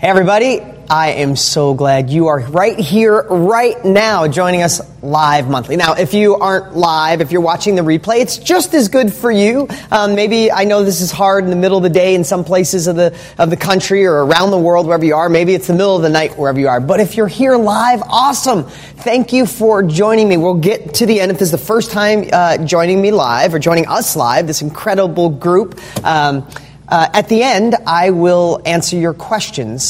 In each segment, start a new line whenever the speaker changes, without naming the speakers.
Hey everybody, I am so glad you are right here, right now, joining us live monthly. Now, if you aren't live, if you're watching the replay, it's just as good for you. Maybe, I know this is hard in the middle of the day in some places of the country or around the world, wherever you are. Maybe it's the middle of the night, wherever you are. But if you're here live, awesome. Thank you for joining me. We'll get to the end. If this is the first time joining me live or joining us live, this incredible group, at the end, I will answer your questions.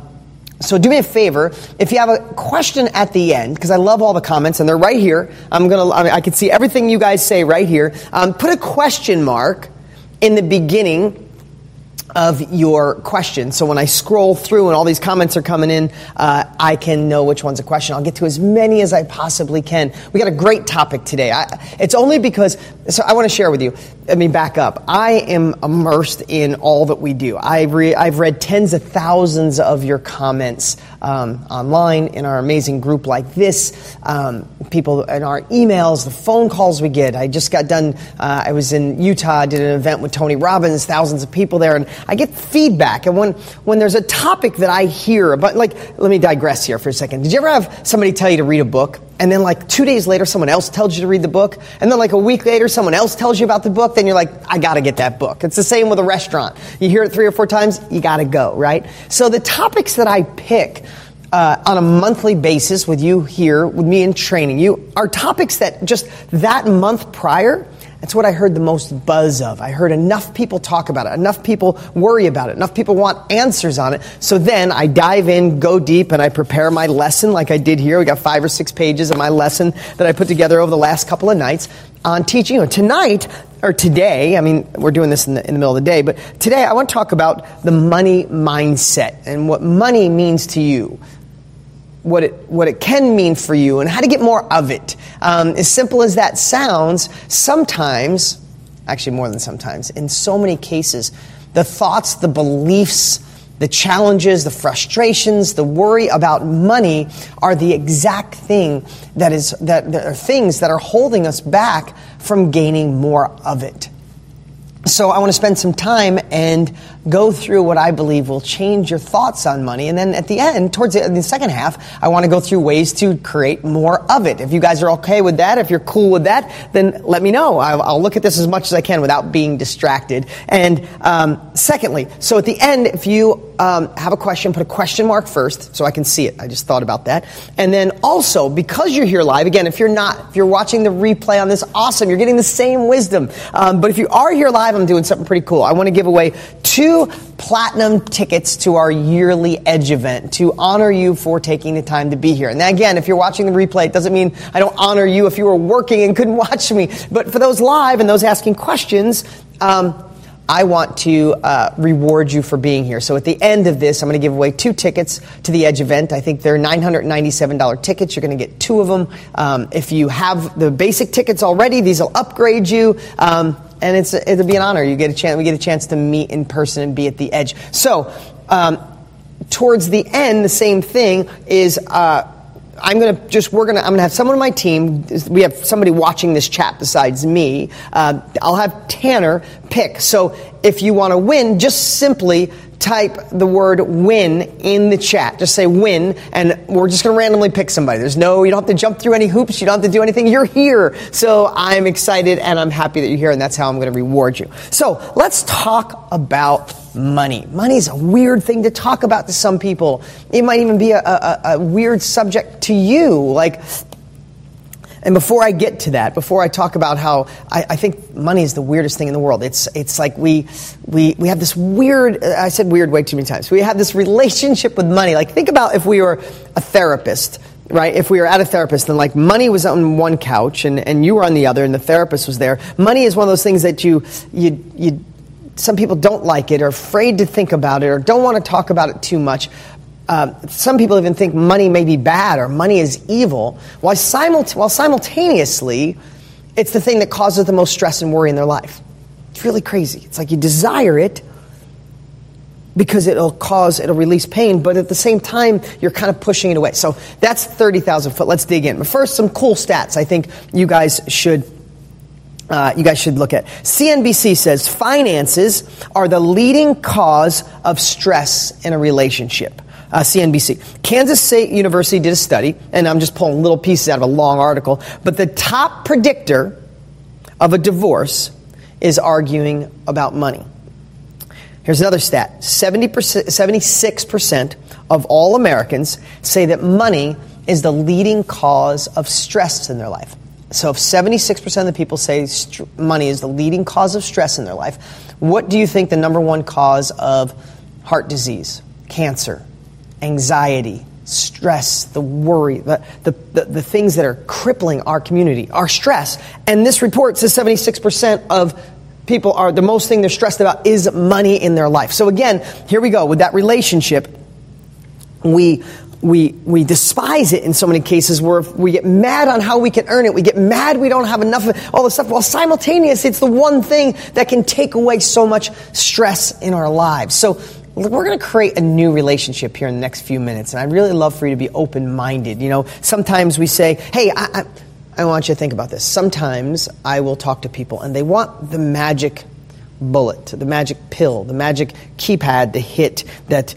So do me a favor, if you have a question at the end, because I love all the comments and they're right here. I can see everything you guys say right here. Put a question mark in the beginning of your question. So when I scroll through and all these comments are coming in, I can know which one's a question. I'll get to as many as I possibly can. We got a great topic today. It's only because, so I want to share with you. Let me back up. I am immersed in all that we do. I've read tens of thousands of your comments online in our amazing group like this. People in our emails, the phone calls we get. I just got done. I was in Utah, did an event with Tony Robbins, thousands of people there, and I get feedback. And when there's a topic that I hear about, like, let me digress here for a second. Did you ever have somebody tell you to read a book? And then like 2 days later, someone else tells you to read the book. And then like a week later, someone else tells you about the book. Then you're like, I got to get that book. It's the same with a restaurant. You hear it 3 or 4 times, you got to go, right? So the topics that I pick on a monthly basis with you here, with me in training you, are topics that just that month prior, that's what I heard the most buzz of. I heard enough people talk about it, enough people worry about it, enough people want answers on it. So then I dive in, go deep, and I prepare my lesson like I did here. We got 5 or 6 pages of my lesson that I put together over the last couple of nights on teaching. Tonight, or today, I mean, we're doing this in the middle of the day, but today I want to talk about the money mindset and what money means to you. What it can mean for you and how to get more of it. As simple as that sounds, sometimes, actually more than sometimes, in so many cases, the thoughts, the beliefs, the challenges, the frustrations, the worry about money are the exact thing that are things that are holding us back from gaining more of it. So I want to spend some time and go through what I believe will change your thoughts on money. And then at the end, towards the second half, I want to go through ways to create more of it. If you guys are okay with that, if you're cool with that, then let me know. I'll look at this as much as I can without being distracted. And secondly, so at the end, if you have a question, put a question mark first so I can see it. I just thought about that. And then also, because you're here live, again, if you're watching the replay on this, awesome. You're getting the same wisdom. But if you are here live, I'm doing something pretty cool. I want to give away 2 platinum tickets to our yearly Edge event to honor you for taking the time to be here. And again, if you're watching the replay, it doesn't mean I don't honor you if you were working and couldn't watch me. But for those live and those asking questions, I want to reward you for being here. So at the end of this, I'm going to give away 2 tickets to the Edge event. I think they're $997 tickets. You're going to get 2 of them. If you have the basic tickets already, these will upgrade you. And it'll be an honor. We get a chance to meet in person and be at the Edge. So, towards the end, the same thing is, I'm going to have someone on my team. We have somebody watching this chat besides me. I'll have Tanner pick. So if you want to win, just simply type the word win in the chat. Just say win, and we're just going to randomly pick somebody. You don't have to jump through any hoops. You don't have to do anything. You're here. So I'm excited and I'm happy that you're here, and that's how I'm going to reward you. So let's talk about money. Money is a weird thing to talk about to some people. It might even be a weird subject to you. And before I get to that, before I talk about how I think money is the weirdest thing in the world, it's like we have this weird, I said weird way too many times. We have this relationship with money. Like, think about if we were a therapist, right? If we were at a therapist and like money was on one couch and you were on the other and the therapist was there. Money is one of those things that you some people don't like it or afraid to think about it or don't want to talk about it too much. Some people even think money may be bad or money is evil, while simultaneously, it's the thing that causes the most stress and worry in their life. It's really crazy. It's like you desire it because it'll release pain, but at the same time, you're kind of pushing it away. So that's 30,000 foot. Let's dig in. But first, some cool stats I think you guys should you guys should look at. CNBC says finances are the leading cause of stress in a relationship. CNBC. Kansas State University did a study, and I'm just pulling little pieces out of a long article, but the top predictor of a divorce is arguing about money. Here's another stat. 76% of all Americans say that money is the leading cause of stress in their life. So if 76% of the people say money is the leading cause of stress in their life, what do you think the number one cause of heart disease, cancer, anxiety, stress, the worry, the things that are crippling our community, our stress? And this report says 76% of people are, the most thing they're stressed about is money in their life. So again, here we go with that relationship. We despise it in so many cases where we get mad on how we can earn it. We get mad we don't have enough of all this stuff. While simultaneously, it's the one thing that can take away so much stress in our lives. So we're going to create a new relationship here in the next few minutes. And I'd really love for you to be open-minded. You know, sometimes we say, hey, I want you to think about this. Sometimes I will talk to people and they want the magic bullet, the magic pill, the magic keypad to hit that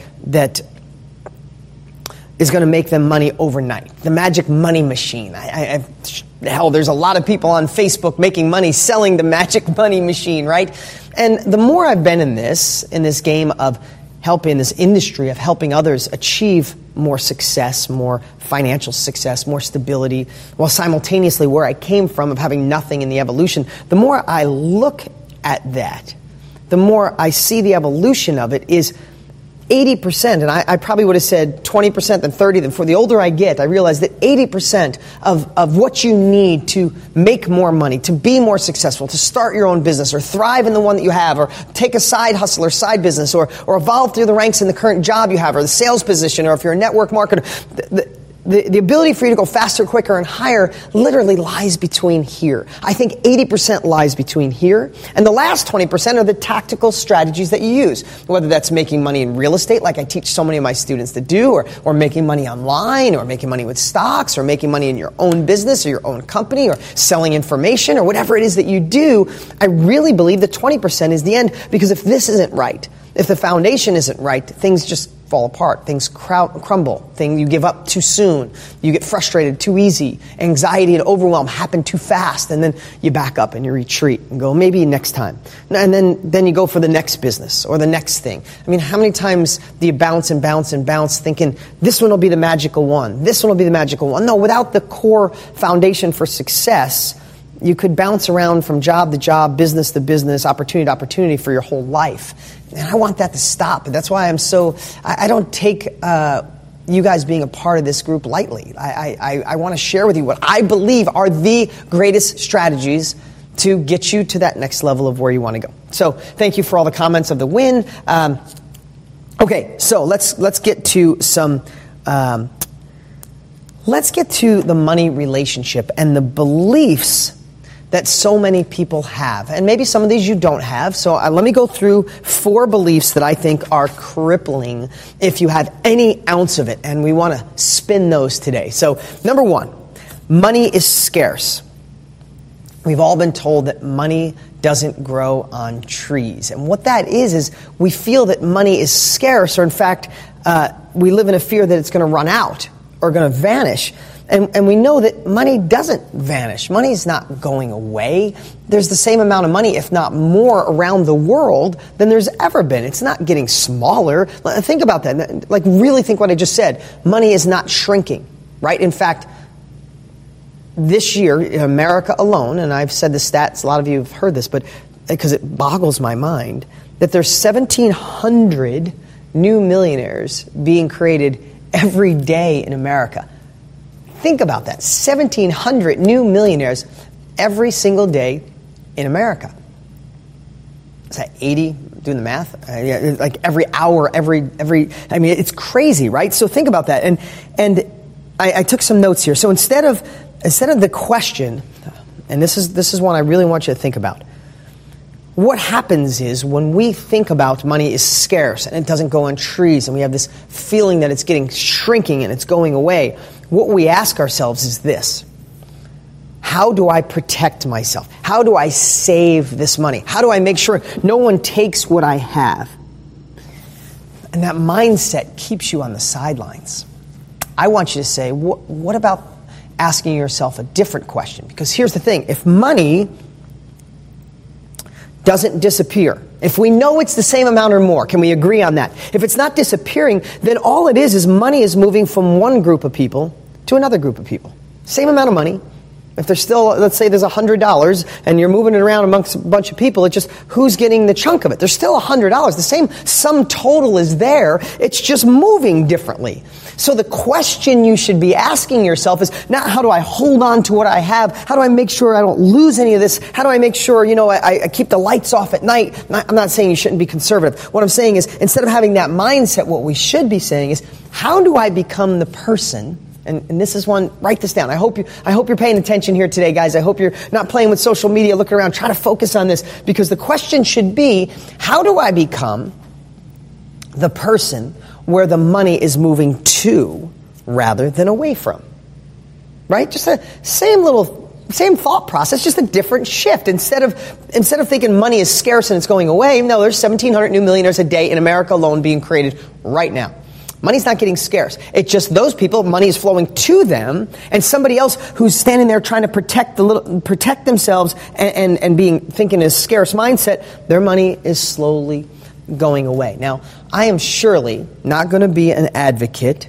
is going to make them money overnight. The magic money machine. Hell, there's a lot of people on Facebook making money selling the magic money machine, right? And the more I've been in this game of helping, this industry of helping others achieve more success, more financial success, more stability, while simultaneously where I came from of having nothing in the evolution, the more I look at that, the more I see the evolution of it is 80%, and I probably would have said 20%, then 30%, then for the older I get, I realize that 80% of what you need to make more money, to be more successful, to start your own business, or thrive in the one that you have, or take a side hustle or side business, or evolve through the ranks in the current job you have, or the sales position, or if you're a network marketer, the ability for you to go faster, quicker, and higher literally lies between here. I think 80% lies between here. And the last 20% are the tactical strategies that you use, whether that's making money in real estate, like I teach so many of my students to do, or making money online, or making money with stocks, or making money in your own business or your own company, or selling information, or whatever it is that you do. I really believe that 20% is the end, because if this isn't right, if the foundation isn't right, things just fall apart. Things crumble. You give up too soon. You get frustrated too easy. Anxiety and overwhelm happen too fast. And then you back up and you retreat and go, maybe next time. And then you go for the next business or the next thing. I mean, how many times do you bounce and bounce and bounce thinking, this one will be the magical one. This one will be the magical one. No, without the core foundation for success, you could bounce around from job to job, business to business, opportunity to opportunity for your whole life. And I want that to stop. And that's why I don't take you guys being a part of this group lightly. I want to share with you what I believe are the greatest strategies to get you to that next level of where you want to go. So thank you for all the comments of the win. Okay, so let's get to some... let's get to the money relationship and the beliefs that so many people have. And maybe some of these you don't have. So let me go through 4 beliefs that I think are crippling if you have any ounce of it. And we want to spin those today. So number 1, money is scarce. We've all been told that money doesn't grow on trees. And what that is we feel that money is scarce, or in fact, we live in a fear that it's going to run out or going to vanish. And we know that money doesn't vanish. Money is not going away. There's the same amount of money, if not more, around the world than there's ever been. It's not getting smaller. Think about that. Like, really think what I just said. Money is not shrinking, right? In fact, this year, in America alone, and I've said the stats, a lot of you have heard this, but because it boggles my mind, that there's 1,700 new millionaires being created every day in America. Think about that. 1,700 new millionaires every single day in America. Is that 80? Doing the math? Like every hour, every. I mean, it's crazy, right? So think about that. And I took some notes here. So instead of the question, and this is one I really want you to think about. What happens is when we think about money is scarce and it doesn't go on trees and we have this feeling that it's shrinking and it's going away, what we ask ourselves is this: how do I protect myself? How do I save this money? How do I make sure no one takes what I have? And that mindset keeps you on the sidelines. I want you to say, what about asking yourself a different question? Because here's the thing. If money doesn't disappear, if we know it's the same amount or more, can we agree on that? If it's not disappearing, then all it is money is moving from one group of people to another group of people. Same amount of money. If there's still, let's say there's $100 and you're moving it around amongst a bunch of people, it's just who's getting the chunk of it. There's still $100. The same sum total is there. It's just moving differently. So the question you should be asking yourself is not how do I hold on to what I have? How do I make sure I don't lose any of this? How do I make sure, I keep the lights off at night? I'm not saying you shouldn't be conservative. What I'm saying is instead of having that mindset, what we should be saying is how do I become the person? And this is one, write this down. I hope you're paying attention here today, guys. I hope you're not playing with social media, looking around, try to focus on this, because the question should be, how do I become the person where the money is moving to rather than away from? Right? Just the same thought process, just a different shift. Instead of thinking money is scarce and it's going away, no, there's 1,700 new millionaires a day in America alone being created right now. Money's not getting scarce. It's just those people, money is flowing to them, and somebody else who's standing there trying to protect themselves and thinking a scarce mindset, their money is slowly going away. Now, I am surely not going to be an advocate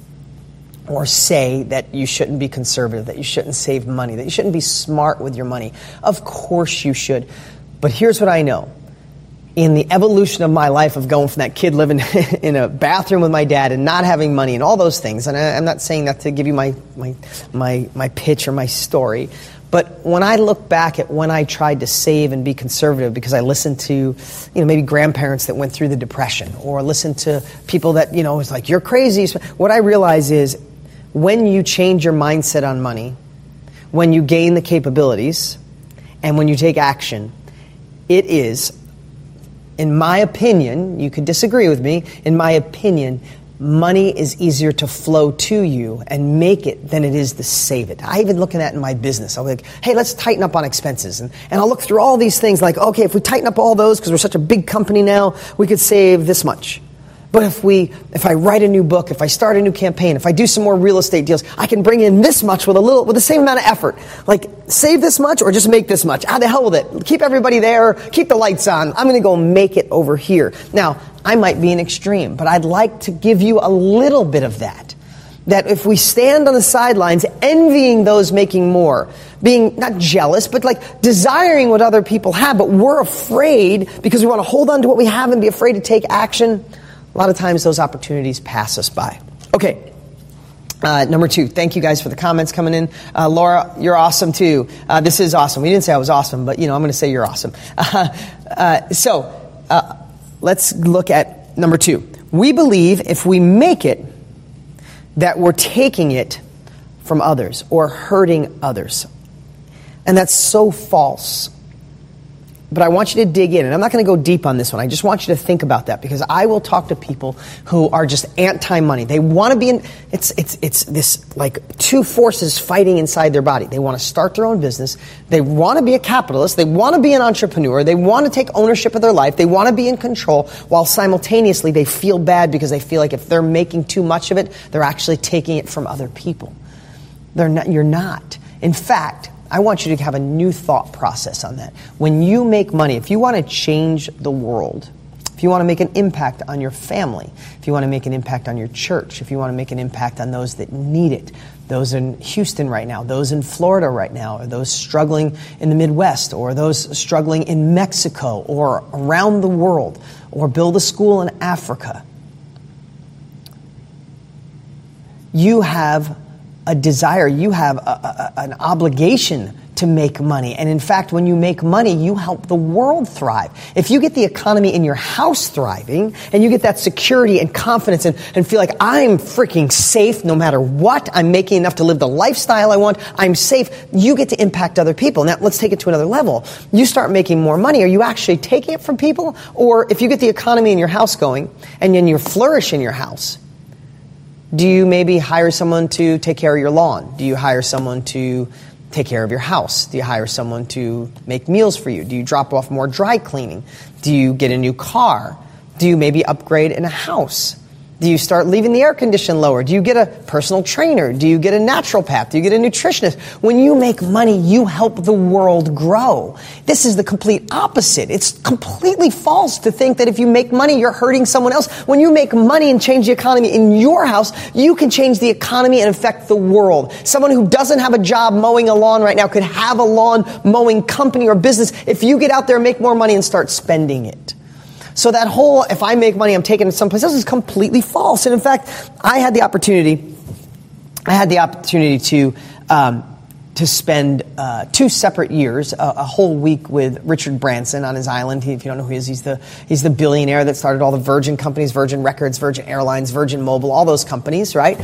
or say that you shouldn't be conservative, that you shouldn't save money, that you shouldn't be smart with your money. Of course you should. But here's what I know. In the evolution of my life of going from that kid living in a bathroom with my dad and not having money and all those things, and I'm not saying that to give you my pitch or my story, but when I look back at when I tried to save and be conservative because I listened to, maybe grandparents that went through the Depression, or listened to people that, it's like, you're crazy. What I realize is when you change your mindset on money, when you gain the capabilities, and when you take action, it is, in my opinion, you could disagree with me, in my opinion, money is easier to flow to you and make it than it is to save it. I even look at that in my business. I'll be like, hey, let's tighten up on expenses. And I'll look through all these things like, okay, if we tighten up all those, because we're such a big company now, we could save this much. But if I write a new book, if I start a new campaign, if I do some more real estate deals, I can bring in this much with the same amount of effort. Like, save this much or just make this much. The hell with it. Keep everybody there. Keep the lights on. I'm going to go make it over here. Now, I might be an extreme, but I'd like to give you a little bit of that. That if we stand on the sidelines envying those making more, being not jealous, but like desiring what other people have, but we're afraid because we want to hold on to what we have and be afraid to take action, a lot of times those opportunities pass us by. Okay, number 2. Thank you guys for the comments coming in. Laura, you're awesome too. This is awesome. We didn't say I was awesome, but I'm going to say you're awesome. Let's look at number 2. We believe if we make it, that we're taking it from others or hurting others. And that's so false. But I want you to dig in, and I'm not going to go deep on this one. I just want you to think about that, because I will talk to people who are just anti-money. They want to be in, it's this like two forces fighting inside their body. They want to start their own business. They want to be a capitalist. They want to be an entrepreneur. They want to take ownership of their life. They want to be in control, while simultaneously they feel bad because they feel like if they're making too much of it, they're actually taking it from other people. You're not. In fact, I want you to have a new thought process on that. When you make money, if you want to change the world, if you want to make an impact on your family, if you want to make an impact on your church, if you want to make an impact on those that need it, those in Houston right now, those in Florida right now, or those struggling in the Midwest, or those struggling in Mexico or around the world, or build a school in Africa, you have a desire, you have an obligation to make money. And in fact, when you make money, you help the world thrive. If you get the economy in your house thriving, and you get that security and confidence and feel like I'm freaking safe no matter what, I'm making enough to live the lifestyle I want, I'm safe, you get to impact other people. Now, let's take it to another level. You start making more money. Are you actually taking it from people? Or if you get the economy in your house going, and then you flourish in your house, do you maybe hire someone to take care of your lawn? Do you hire someone to take care of your house? Do you hire someone to make meals for you? Do you drop off more dry cleaning? Do you get a new car? Do you maybe upgrade in a house? Do you start leaving the air condition lower? Do you get a personal trainer? Do you get a naturopath? Do you get a nutritionist? When you make money, you help the world grow. This is the complete opposite. It's completely false to think that if you make money, you're hurting someone else. When you make money and change the economy in your house, you can change the economy and affect the world. Someone who doesn't have a job mowing a lawn right now could have a lawn mowing company or business if you get out there and make more money and start spending it. So that whole, if I make money, I'm taking it someplace else is completely false. And in fact, I had the opportunity to spend 2 separate years, a whole week with Richard Branson on his island. If you don't know who he is, he's the billionaire that started all the Virgin companies, Virgin Records, Virgin Airlines, Virgin Mobile, all those companies, right?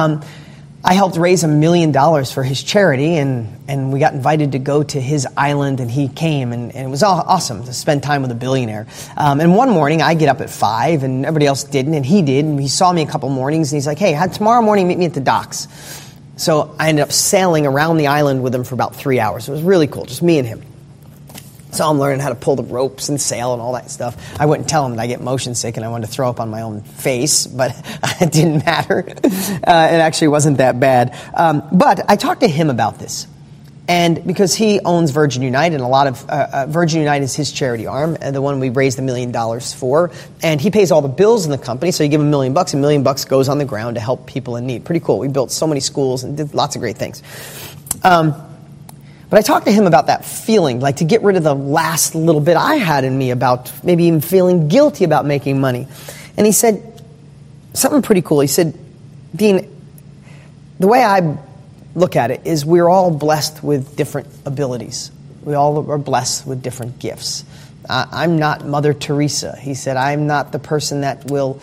I helped raise $1 million for his charity, and we got invited to go to his island, and he came, and it was awesome to spend time with a billionaire. And one morning, I get up at 5, and everybody else didn't, and he did, and he saw me a couple mornings, and he's like, hey, tomorrow morning, meet me at the docks. So I ended up sailing around the island with him for about 3 hours. It was really cool, just me and him. So I'm learning how to pull the ropes and sail and all that stuff. I wouldn't tell him that I get motion sick and I wanted to throw up on my own face, but it didn't matter. It actually wasn't that bad. But I talked to him about this. And because he owns Virgin Unite, and a lot of Virgin Unite is his charity arm, the one we raised $1 million for, and he pays all the bills in the company. So you give him $1 million, $1 million goes on the ground to help people in need. Pretty cool. We built so many schools and did lots of great things. But I talked to him about that feeling, like to get rid of the last little bit I had in me about maybe even feeling guilty about making money. And he said something pretty cool. He said, Dean, the way I look at it is we're all blessed with different abilities. We all are blessed with different gifts. I'm not Mother Teresa. He said, I'm not the person that will,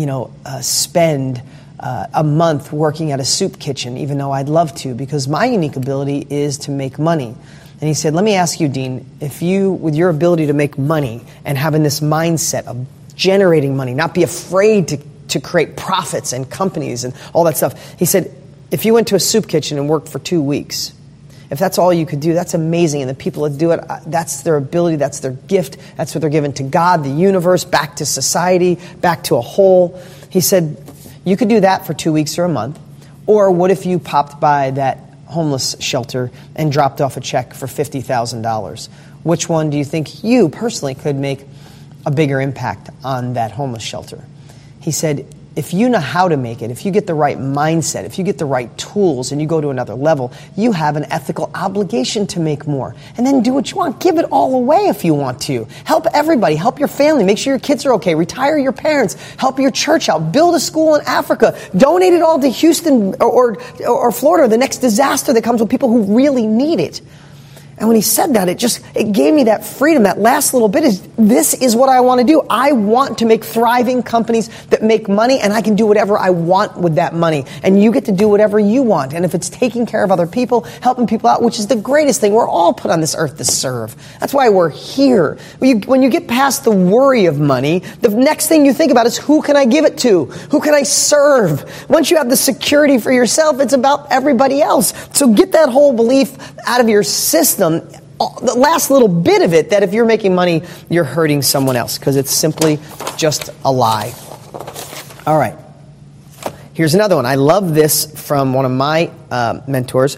spend a month working at a soup kitchen, even though I'd love to, because my unique ability is to make money. And he said, let me ask you, Dean, if you, with your ability to make money and having this mindset of generating money, not be afraid to create profits and companies and all that stuff, he said, if you went to a soup kitchen and worked for 2 weeks, if that's all you could do, that's amazing. And the people that do it, that's their ability, that's their gift, that's what they're given to God, the universe, back to society, back to a whole. He said, you could do that for 2 weeks or a month. Or what if you popped by that homeless shelter and dropped off a check for $50,000? Which one do you think you personally could make a bigger impact on that homeless shelter? He said, if you know how to make it, if you get the right mindset, if you get the right tools and you go to another level, you have an ethical obligation to make more. And then do what you want. Give it all away if you want to. Help everybody. Help your family. Make sure your kids are okay. Retire your parents. Help your church out. Build a school in Africa. Donate it all to Houston or Florida, the next disaster that comes with people who really need it. And when he said that, it gave me that freedom. That last little bit this is what I want to do. I want to make thriving companies that make money, and I can do whatever I want with that money. And you get to do whatever you want. And if it's taking care of other people, helping people out, which is the greatest thing. We're all put on this earth to serve. That's why we're here. When you get past the worry of money, the next thing you think about is who can I give it to? Who can I serve? Once you have the security for yourself, it's about everybody else. So get that whole belief out of your system. The last little bit of it, that if you're making money, you're hurting someone else, because it's simply just a lie. All right. Here's another one. I love this from one of my mentors,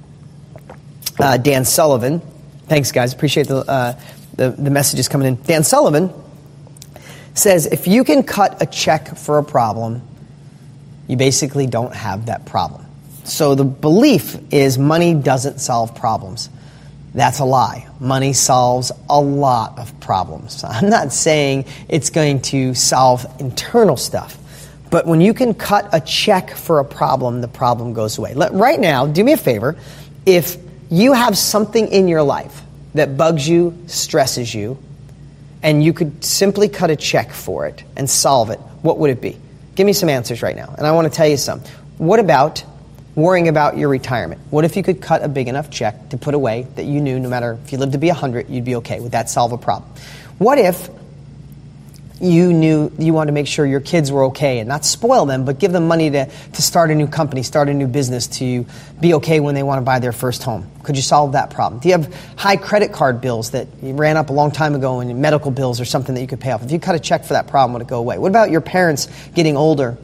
Dan Sullivan. Thanks, guys. Appreciate the messages coming in. Dan Sullivan says, if you can cut a check for a problem, you basically don't have that problem. So the belief is money doesn't solve problems. That's a lie. Money solves a lot of problems. I'm not saying it's going to solve internal stuff. But when you can cut a check for a problem, the problem goes away. Right now, do me a favor. If you have something in your life that bugs you, stresses you, and you could simply cut a check for it and solve it, what would it be? Give me some answers right now. And I want to tell you some. What about worrying about your retirement? What if you could cut a big enough check to put away that you knew no matter if you lived to be 100, you'd be okay? Would that solve a problem? What if you knew you wanted to make sure your kids were okay and not spoil them, but give them money to start a new company, start a new business, to be okay when they want to buy their first home. Could you solve that problem? Do you have high credit card bills that you ran up a long time ago, and medical bills or something that you could pay off? If you cut a check for that problem, would it go away? What about your parents getting older?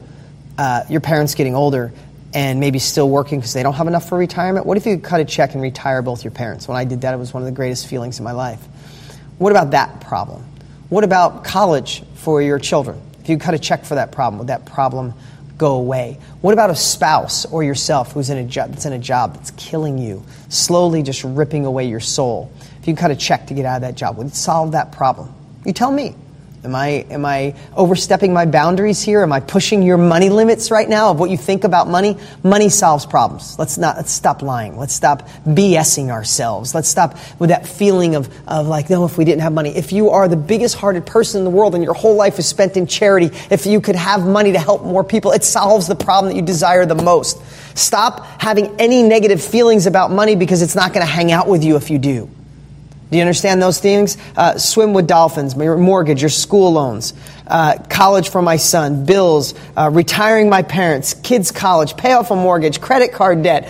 And maybe still working because they don't have enough for retirement? What if you could cut a check and retire both your parents? When I did that, it was one of the greatest feelings in my life. What about that problem? What about college for your children? If you cut a check for that problem, would that problem go away? What about a spouse or yourself who's in a job that's killing you, slowly just ripping away your soul? If you cut a check to get out of that job, would it solve that problem? You tell me. Am I overstepping my boundaries here? Am I pushing your money limits right now of what you think about money? Money solves problems. Let's stop lying. Let's stop BSing ourselves. Let's stop with that feeling of like, no, if we didn't have money. If you are the biggest hearted person in the world and your whole life is spent in charity, if you could have money to help more people, it solves the problem that you desire the most. Stop having any negative feelings about money because it's not going to hang out with you if you do. Do you understand those things? Swim with dolphins, your mortgage, your school loans, college for my son, bills, retiring my parents, kids' college, pay off a mortgage, credit card debt,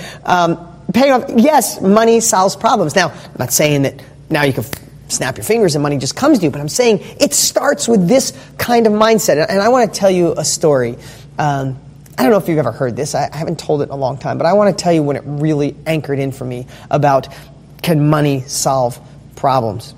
pay off. Yes, money solves problems. Now, I'm not saying that now you can snap your fingers and money just comes to you, but I'm saying it starts with this kind of mindset. And I want to tell you a story. I don't know if you've ever heard this. I haven't told it in a long time, but I want to tell you when it really anchored in for me about can money solve problems.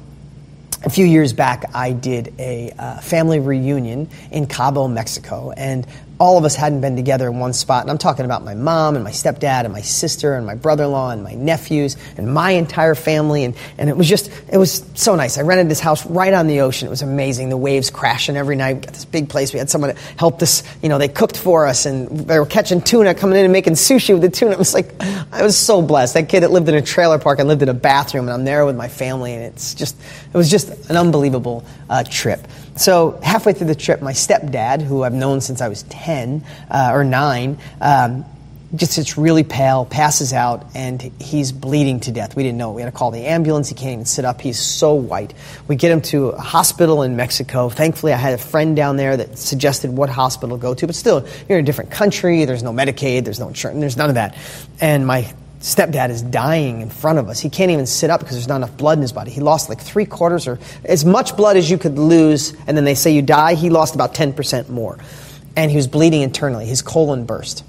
A few years back, I did a family reunion in Cabo, Mexico, and all of us hadn't been together in one spot. And I'm talking about my mom and my stepdad and my sister and my brother-in-law and my nephews and my entire family. And it was so nice. I rented this house right on the ocean. It was amazing. The waves crashing every night. We got this big place. We had someone that helped us. They cooked for us, and they were catching tuna, coming in and making sushi with the tuna. It was like, I was so blessed. That kid that lived in a trailer park and lived in a bathroom, and I'm there with my family, and it was just an unbelievable trip. So halfway through the trip, my stepdad, who I've known since I was 10 or 9, just gets really pale, passes out, and he's bleeding to death. We didn't know. We had to call the ambulance. He can't even sit up. He's so white. We get him to a hospital in Mexico. Thankfully, I had a friend down there that suggested what hospital to go to. But still, you're in a different country. There's no Medicaid. There's no insurance. There's none of that. And my stepdad is dying in front of us. He can't even sit up because there's not enough blood in his body. He lost like 3/4 or as much blood as you could lose, and then they say you die. He lost about 10% more. And he was bleeding internally. His colon burst.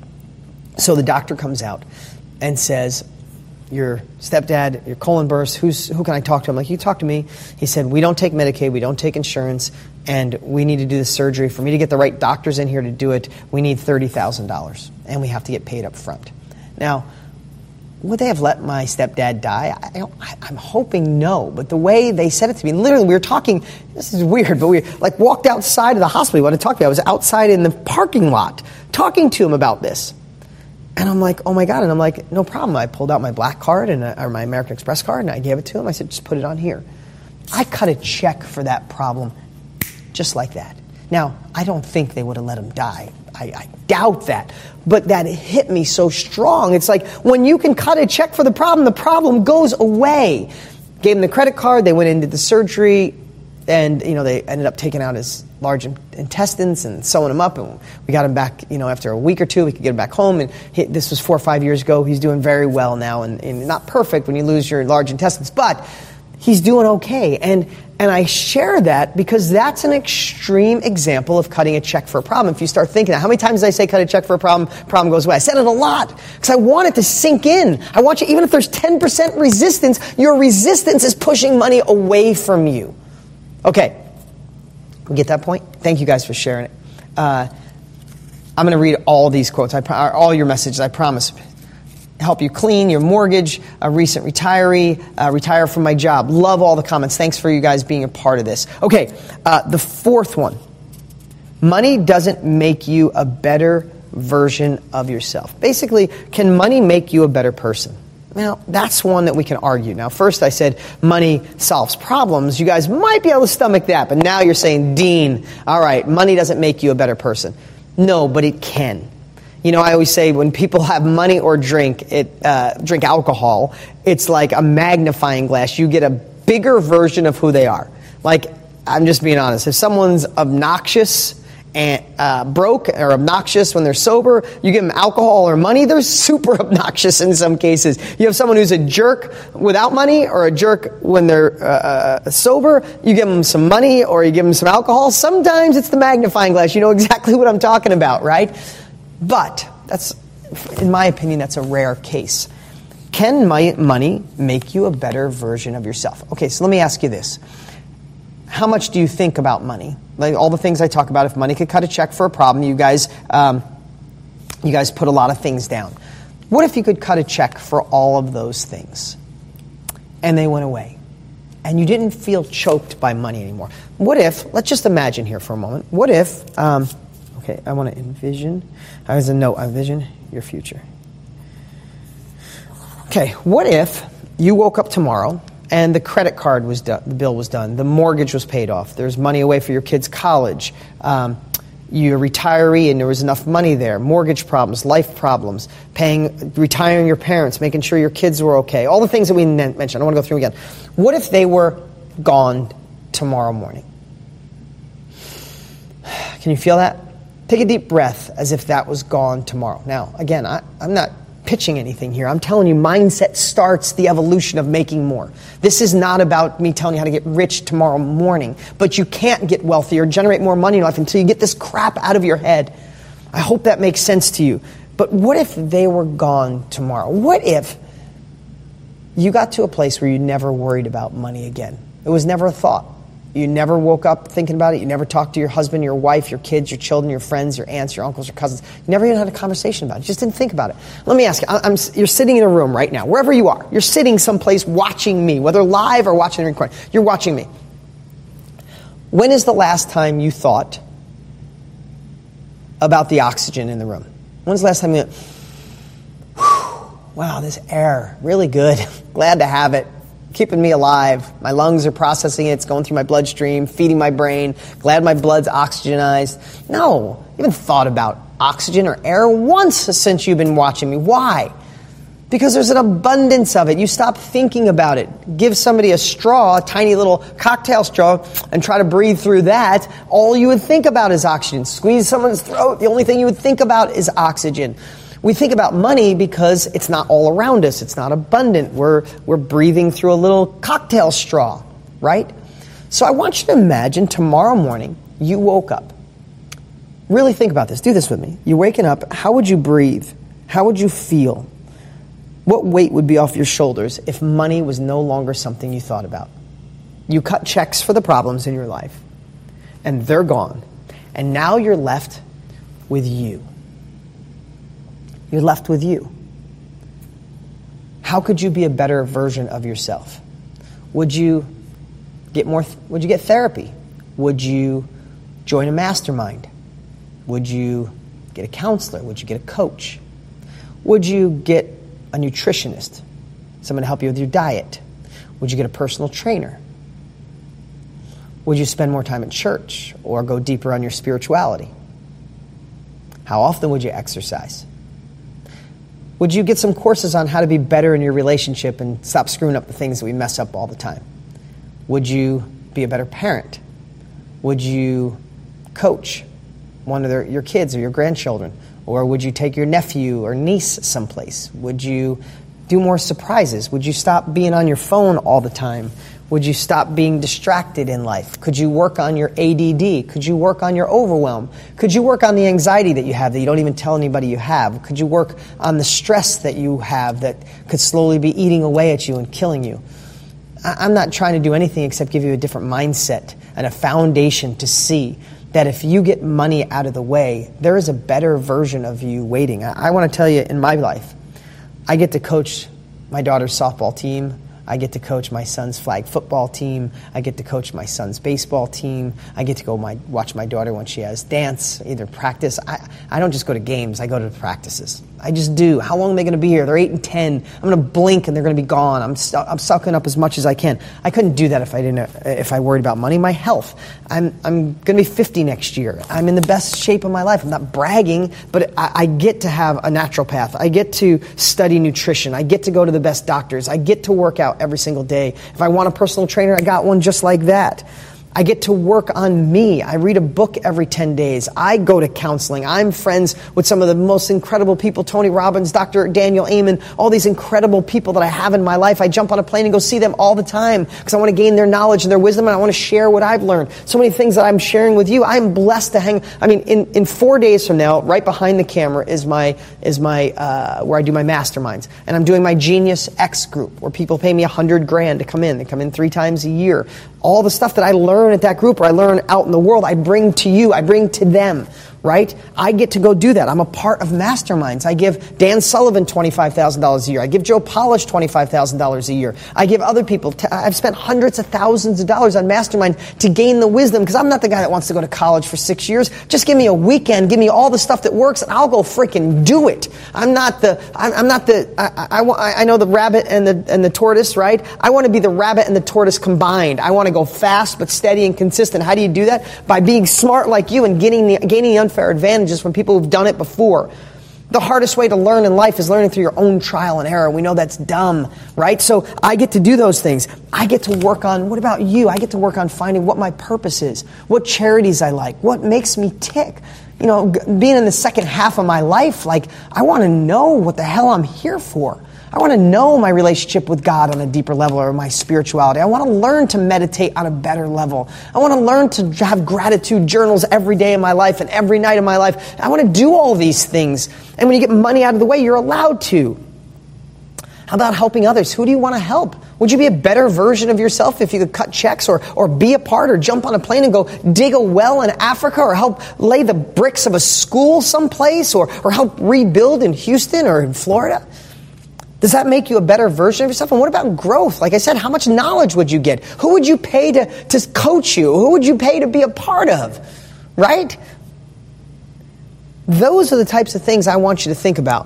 So the doctor comes out and says, your stepdad, your colon burst, who can I talk to? I'm like, you talk to me. He said, we don't take Medicaid, we don't take insurance, and we need to do the surgery. For me to get the right doctors in here to do it, we need $30,000, and we have to get paid up front. Now, would they have let my stepdad die? I'm hoping no, but the way they said it to me, literally we were talking, this is weird, but we walked outside of the hospital. We wanted to talk to me. I was outside in the parking lot talking to him about this. And I'm like, oh my God. And I'm like, no problem. I pulled out my black card or my American Express card, and I gave it to him. I said, just put it on here. I cut a check for that problem just like that. Now, I don't think they would have let him die. I doubt that. But that hit me so strong. It's like when you can cut a check for the problem goes away. Gave him the credit card. They went in, did the surgery, and they ended up taking out his large intestines and sewing him up. And we got him back, after a week or two, we could get him back home. And this was 4 or 5 years ago. He's doing very well now, and not perfect when you lose your large intestines, but he's doing okay. And I share that because that's an extreme example of cutting a check for a problem. If you start thinking, how many times did I say cut a check for a problem goes away? I said it a lot because I want it to sink in. I want you, even if there's 10% resistance, your resistance is pushing money away from you. Okay. We get that point? Thank you guys for sharing it. I'm going to read all these quotes, all your messages, I promise. Help you clean your mortgage, a recent retiree, retire from my job. Love all the comments. Thanks for you guys being a part of this. Okay, the fourth one. Money doesn't make you a better version of yourself. Basically, can money make you a better person? Now, that's one that we can argue. Now, first I said money solves problems. You guys might be able to stomach that, but now you're saying, Dean, all right, money doesn't make you a better person. No, but it can. I always say when people have money or drink alcohol, it's like a magnifying glass. You get a bigger version of who they are. Like I'm just being honest. If someone's obnoxious and broke or obnoxious when they're sober, you give them alcohol or money, they're super obnoxious in some cases. You have someone who's a jerk without money or a jerk when they're sober, you give them some money or you give them some alcohol. Sometimes it's the magnifying glass. You know exactly what I'm talking about, right? But that's, in my opinion, that's a rare case. Can money make you a better version of yourself? Okay, so let me ask you this. How much do you think about money? Like all the things I talk about, if money could cut a check for a problem, you guys put a lot of things down. What if you could cut a check for all of those things and they went away and you didn't feel choked by money anymore? What if, let's just imagine here for a moment, what if, okay, I want to envision your future. Okay, what if you woke up tomorrow and the credit card was done, the bill was done, the mortgage was paid off, there's money away for your kids' college, you're a retiree and there was enough money there, mortgage problems, life problems, retiring your parents, making sure your kids were okay, all the things that we mentioned. I don't want to go through them again. What if they were gone tomorrow morning? Can you feel that? Take a deep breath as if that was gone tomorrow. Now, again, I'm not pitching anything here. I'm telling you, mindset starts the evolution of making more. This is not about me telling you how to get rich tomorrow morning, but you can't get wealthy or generate more money in life until you get this crap out of your head. I hope that makes sense to you. But what if they were gone tomorrow? What if you got to a place where you never worried about money again? It was never a thought. You never woke up thinking about it. You never talked to your husband, your wife, your kids, your children, your friends, your aunts, your uncles, your cousins. You never even had a conversation about it. You just didn't think about it. Let me ask you, you're sitting in a room right now, wherever you are. You're sitting someplace watching me, whether live or watching the recording. You're watching me. When is the last time you thought about the oxygen in the room? When's the last time you went, wow, this air, really good. Glad to have it. Keeping me alive. My lungs are processing it. It's going through my bloodstream, feeding my brain. Glad my blood's oxygenized. No, you haven't thought about oxygen or air once since you've been watching me. Why? Because there's an abundance of it. You stop thinking about it. Give somebody a straw, a tiny little cocktail straw, and try to breathe through that. All you would think about is oxygen. Squeeze someone's throat. The only thing you would think about is oxygen. We think about money because it's not all around us. It's not abundant. We're breathing through a little cocktail straw, right? So I want you to imagine tomorrow morning you woke up. Really think about this. Do this with me. You're waking up. How would you breathe? How would you feel? What weight would be off your shoulders if money was no longer something you thought about? You cut checks for the problems in your life, and they're gone. And now you're left with you. You're left with you. How could you be a better version of yourself? Would you get therapy? Would you join a mastermind? Would you get a counselor? Would you get a coach? Would you get a nutritionist? Someone to help you with your diet? Would you get a personal trainer? Would you spend more time at church or go deeper on your spirituality? How often would you exercise? Would you get some courses on how to be better in your relationship and stop screwing up the things that we mess up all the time? Would you be a better parent? Would you coach one of your kids or your grandchildren? Or would you take your nephew or niece someplace? Would you do more surprises? Would you stop being on your phone all the time? Would you stop being distracted in life? Could you work on your ADD? Could you work on your overwhelm? Could you work on the anxiety that you have that you don't even tell anybody you have? Could you work on the stress that you have that could slowly be eating away at you and killing you? I'm not trying to do anything except give you a different mindset and a foundation to see that if you get money out of the way, there is a better version of you waiting. I want to tell you, in my life, I get to coach my daughter's softball team. I get to coach my son's flag football team. I get to coach my son's baseball team. I get to go watch my daughter when she has dance, either practice. I don't just go to games. I go to practices. I just do. How long are they going to be here? They're 8 and 10. I'm going to blink and they're going to be gone. I'm sucking up as much as I can. I couldn't do that if I worried about money. My health. I'm going to be 50 next year. I'm in the best shape of my life. I'm not bragging, but I get to have a naturopath. I get to study nutrition. I get to go to the best doctors. I get to work out every single day. If I want a personal trainer, I got one just like that. I get to work on me. I read a book every 10 days. I go to counseling. I'm friends with some of the most incredible people, Tony Robbins, Dr. Daniel Amen, all these incredible people that I have in my life. I jump on a plane and go see them all the time because I want to gain their knowledge and their wisdom, and I want to share what I've learned. So many things that I'm sharing with you. I'm blessed to hang. I mean, in 4 days from now, right behind the camera is my where I do my masterminds. And I'm doing my Genius X group where people pay me $100,000 to come in. They come in 3 times a year. All the stuff that I learn at that group or I learn out in the world, I bring to you, I bring to them, right? I get to go do that. I'm a part of masterminds. I give Dan Sullivan $25,000 a year. I give Joe Polish $25,000 a year. I give other people, I've spent hundreds of thousands of dollars on mastermind to gain the wisdom because I'm not the guy that wants to go to college for 6 years. Just give me a weekend, give me all the stuff that works and I'll go freaking do it. I know the rabbit and the tortoise, right? I want to be the rabbit and the tortoise combined. I want to go fast but steady and consistent. How do you do that? By being smart like you and gaining the unfair advantages from people who've done it before. The hardest way to learn in life is learning through your own trial and error. We know that's dumb, right? So I get to do those things. I get to work on, what about you? I get to work on finding what my purpose is, what charities I like, what makes me tick. You know, being in the second half of my life, like, I want to know what the hell I'm here for. I want to know my relationship with God on a deeper level or my spirituality. I want to learn to meditate on a better level. I want to learn to have gratitude journals every day of my life and every night of my life. I want to do all these things. And when you get money out of the way, you're allowed to. How about helping others? Who do you want to help? Would you be a better version of yourself if you could cut checks or be a part or jump on a plane and go dig a well in Africa or help lay the bricks of a school someplace or help rebuild in Houston or in Florida? Does that make you a better version of yourself? And what about growth? Like I said, how much knowledge would you get? Who would you pay to coach you? Who would you pay to be a part of? Right? Those are the types of things I want you to think about.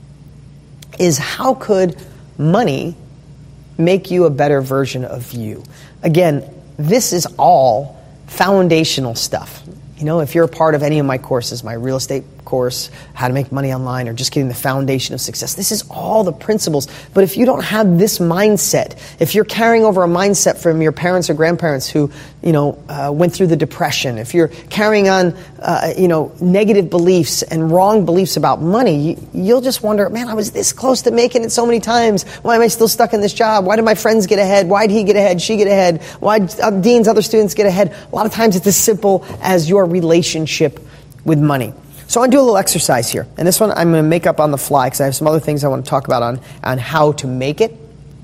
Is how could money make you a better version of you? Again, this is all foundational stuff. You know, if you're a part of any of my courses, my real estate course, how to make money online, or just getting the foundation of success, this is all the principles. But if you don't have this mindset, if you're carrying over a mindset from your parents or grandparents who, went through the Depression, if you're carrying on, negative beliefs and wrong beliefs about money, you'll just wonder, man, I was this close to making it so many times. Why am I still stuck in this job? Why did my friends get ahead? Why did he get ahead? She get ahead? Why did Dean's other students get ahead? A lot of times it's as simple as your relationship with money. So I want to do a little exercise here. And this one I'm going to make up on the fly because I have some other things I want to talk about on how to make it.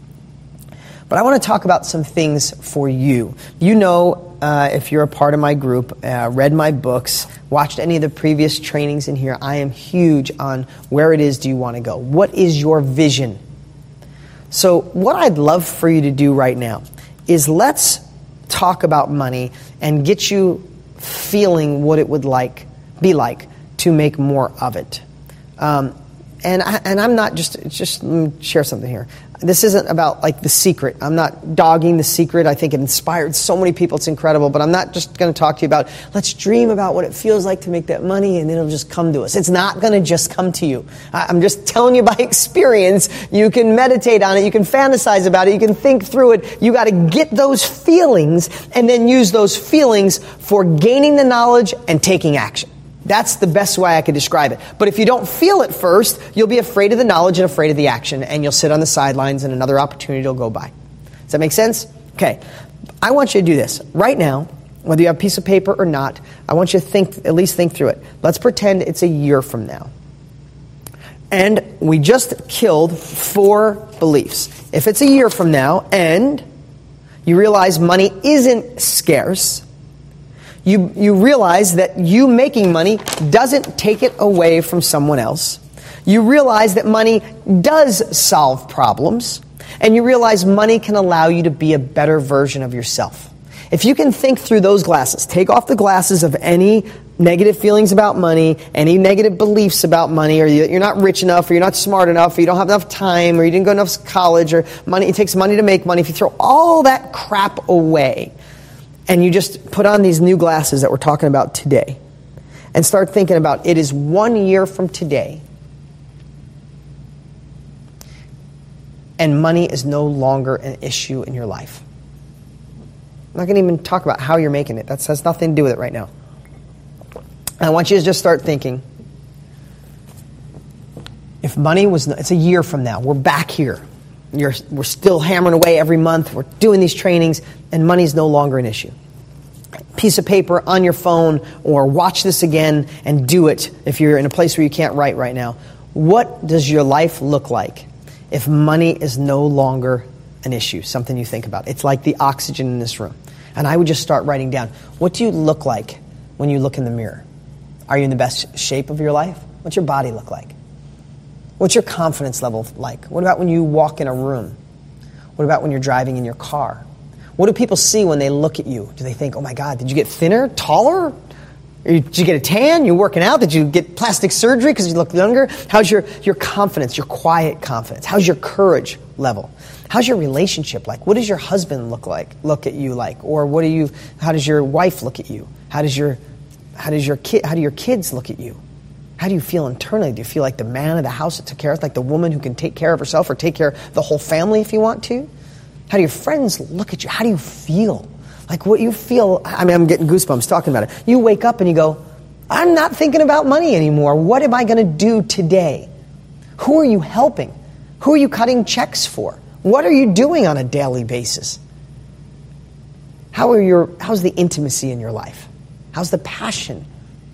But I want to talk about some things for you. You know, if you're a part of my group, read my books, watched any of the previous trainings in here, I am huge on where it is do you want to go. What is your vision? So what I'd love for you to do right now is let's talk about money and get you feeling what it would be like to make more of it. And I'm not just let me share something here. This isn't about like The Secret. I'm not dogging The Secret. I think it inspired so many people. It's incredible. But I'm not just going to talk to you about, let's dream about what it feels like to make that money and it'll just come to us. It's not going to just come to you. I'm just telling you by experience. You can meditate on it. You can fantasize about it. You can think through it. You got to get those feelings and then use those feelings for gaining the knowledge and taking action. That's the best way I could describe it. But if you don't feel it first, you'll be afraid of the knowledge and afraid of the action, and you'll sit on the sidelines and another opportunity will go by. Does that make sense? Okay. I want you to do this. Right now, whether you have a piece of paper or not, I want you to at least think through it. Let's pretend it's a year from now. And we just killed 4 beliefs. If it's a year from now and you realize money isn't scarce, you realize that you making money doesn't take it away from someone else. You realize that money does solve problems. And you realize money can allow you to be a better version of yourself. If you can think through those glasses, take off the glasses of any negative feelings about money, any negative beliefs about money, or you're not rich enough, or you're not smart enough, or you don't have enough time, or you didn't go enough to college, or money, it takes money to make money. If you throw all that crap away, and you just put on these new glasses that we're talking about today and start thinking about it is 1 year from today and money is no longer an issue in your life. I'm not going to even talk about how you're making it. That has nothing to do with it right now. I want you to just start thinking, if money was, it's a year from now, we're back here. We're still hammering away every month. We're doing these trainings, and money's no longer an issue. Piece of paper on your phone, or watch this again and do it if you're in a place where you can't write right now. What does your life look like if money is no longer an issue, something you think about? It's like the oxygen in this room. And I would just start writing down, what do you look like when you look in the mirror? Are you in the best shape of your life? What's your body look like? What's your confidence level like? What about when you walk in a room? What about when you're driving in your car? What do people see when they look at you? Do they think, oh my God, did you get thinner, taller? Did you get a tan? You're working out? Did you get plastic surgery because you look younger? How's your confidence, your quiet confidence? How's your courage level? How's your relationship like? What does your husband look at you like? Or how does your wife look at you? How do your kids look at you? How do you feel internally? Do you feel like the man of the house that took care of, like the woman who can take care of herself or take care of the whole family if you want to? How do your friends look at you? How do you feel? Like what you feel, I'm getting goosebumps talking about it. You wake up and you go, I'm not thinking about money anymore. What am I going to do today? Who are you helping? Who are you cutting checks for? What are you doing on a daily basis? How's the intimacy in your life? How's the passion?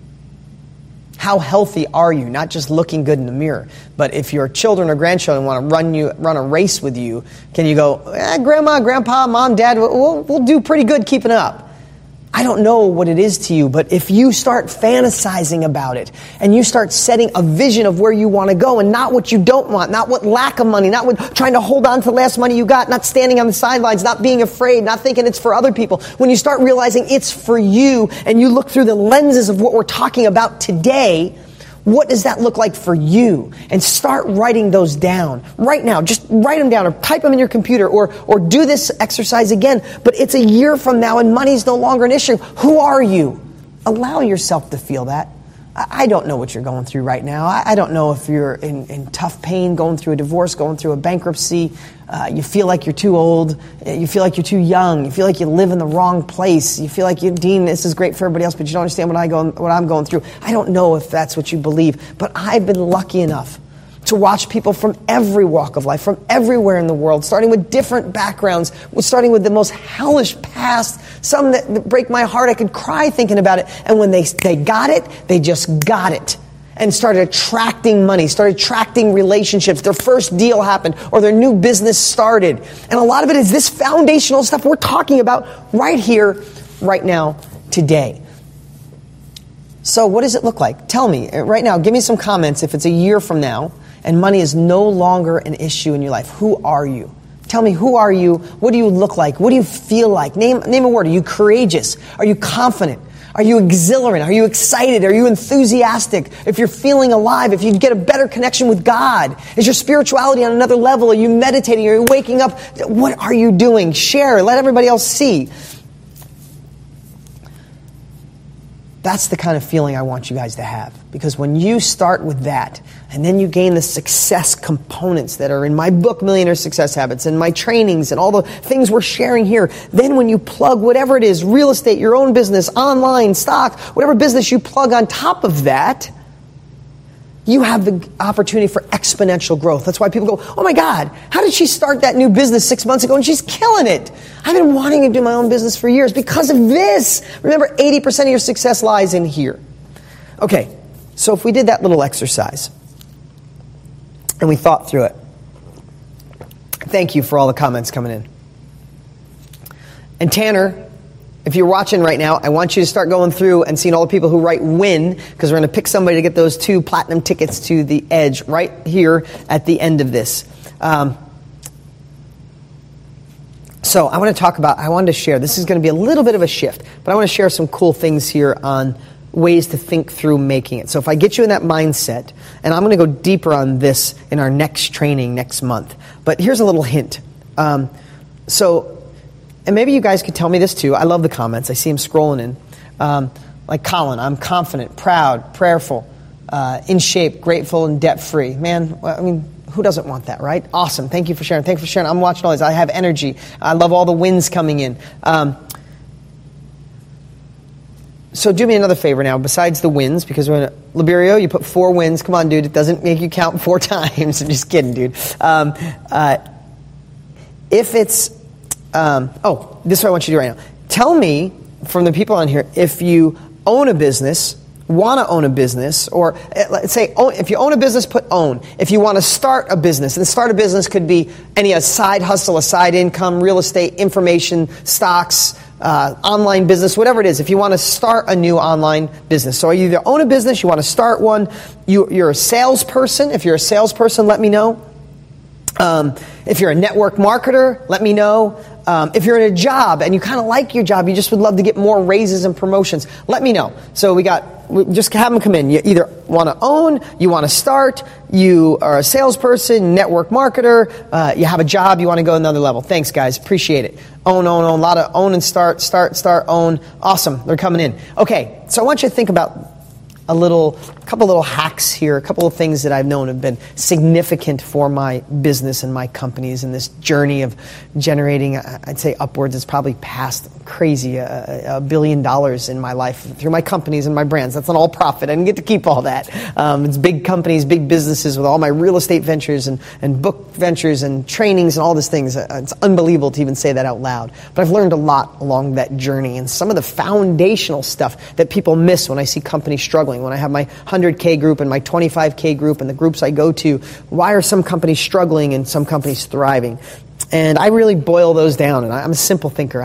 How healthy are you? Not just looking good in the mirror, but if your children or grandchildren want to run a race with you, can you go, Grandma, Grandpa, Mom, Dad, we'll do pretty good keeping up. I don't know what it is to you, but if you start fantasizing about it and you start setting a vision of where you want to go and not what you don't want, not what lack of money, not what trying to hold on to the last money you got, not standing on the sidelines, not being afraid, not thinking it's for other people. When you start realizing it's for you and you look through the lenses of what we're talking about today, what does that look like for you? And start writing those down right now. Just write them down or type them in your computer or do this exercise again. But it's a year from now and money's no longer an issue. Who are you? Allow yourself to feel that. I don't know what you're going through right now. I don't know if you're in tough pain, going through a divorce, going through a bankruptcy. You feel like you're too old. You feel like you're too young. You feel like you live in the wrong place. You feel like, Dean, this is great for everybody else, but you don't understand what I'm going through. I don't know if that's what you believe, but I've been lucky enough to watch people from every walk of life, from everywhere in the world, starting with different backgrounds, starting with the most hellish past, some that break my heart. I could cry thinking about it. And when they got it, they just got it and started attracting money, started attracting relationships. Their first deal happened or their new business started. And a lot of it is this foundational stuff we're talking about right here, right now, today. So what does it look like? Tell me right now, give me some comments if it's a year from now and money is no longer an issue in your life. Who are you? Tell me, who are you? What do you look like? What do you feel like? Name a word. Are you courageous? Are you confident? Are you exhilarant? Are you excited? Are you enthusiastic? If you're feeling alive, if you get a better connection with God, is your spirituality on another level? Are you meditating? Are you waking up? What are you doing? Share. Let everybody else see. That's the kind of feeling I want you guys to have. Because when you start with that, and then you gain the success components that are in my book, Millionaire Success Habits, and my trainings, and all the things we're sharing here, then when you plug whatever it is, real estate, your own business, online, stock, whatever business you plug on top of that, you have the opportunity for exponential growth. That's why people go, oh my God, how did she start that new business 6 months ago and she's killing it? I've been wanting to do my own business for years because of this. Remember, 80% of your success lies in here. Okay, so if we did that little exercise and we thought through it, thank you for all the comments coming in. And Tanner, if you're watching right now, I want you to start going through and seeing all the people who write win, because we're going to pick somebody to get those 2 platinum tickets to the Edge right here at the end of this. So I wanted to share, this is going to be a little bit of a shift, but I want to share some cool things here on ways to think through making it. So if I get you in that mindset, and I'm going to go deeper on this in our next training next month, but here's a little hint. And maybe you guys could tell me this too. I love the comments. I see them scrolling in. Like Colin, I'm confident, proud, prayerful, in shape, grateful, and debt-free. Man, I mean, who doesn't want that, right? Awesome. Thank you for sharing. Thank you for sharing. I'm watching all these. I have energy. I love all the wins coming in. So do me another favor now, besides the wins, because we're in Liberio, you put 4 wins. Come on, dude. It doesn't make you count 4 times. I'm just kidding, dude. If it's, this is what I want you to do right now. Tell me, from the people on here, if you own a business, want to own a business, or let's say, if you own a business, put own. If you want to start a business, and start a business could be a side hustle, a side income, real estate, information, stocks, online business, whatever it is. If you want to start a new online business. So you either own a business, you want to start one, you're a salesperson. If you're a salesperson, let me know. If you're a network marketer, let me know. If you're in a job and you kind of like your job, you just would love to get more raises and promotions, let me know. So we just have them come in. You either want to own, you want to start, you are a salesperson, network marketer, you have a job, you want to go another level. Thanks, guys. Appreciate it. Own. A lot of own and start, own. Awesome. They're coming in. Okay, so I want you to think about a couple little hacks here, a couple of things that I've known have been significant for my business and my companies in this journey of generating, I'd say upwards, it's probably past crazy, $1 billion in my life through my companies and my brands. That's not all profit. I didn't get to keep all that. It's big companies, big businesses with all my real estate ventures and book ventures and trainings and all these things. It's unbelievable to even say that out loud. But I've learned a lot along that journey, and some of the foundational stuff that people miss when I see companies struggling. When I have my 100K group and my 25K group and the groups I go to, why are some companies struggling and some companies thriving? And I really boil those down. And I'm a simple thinker.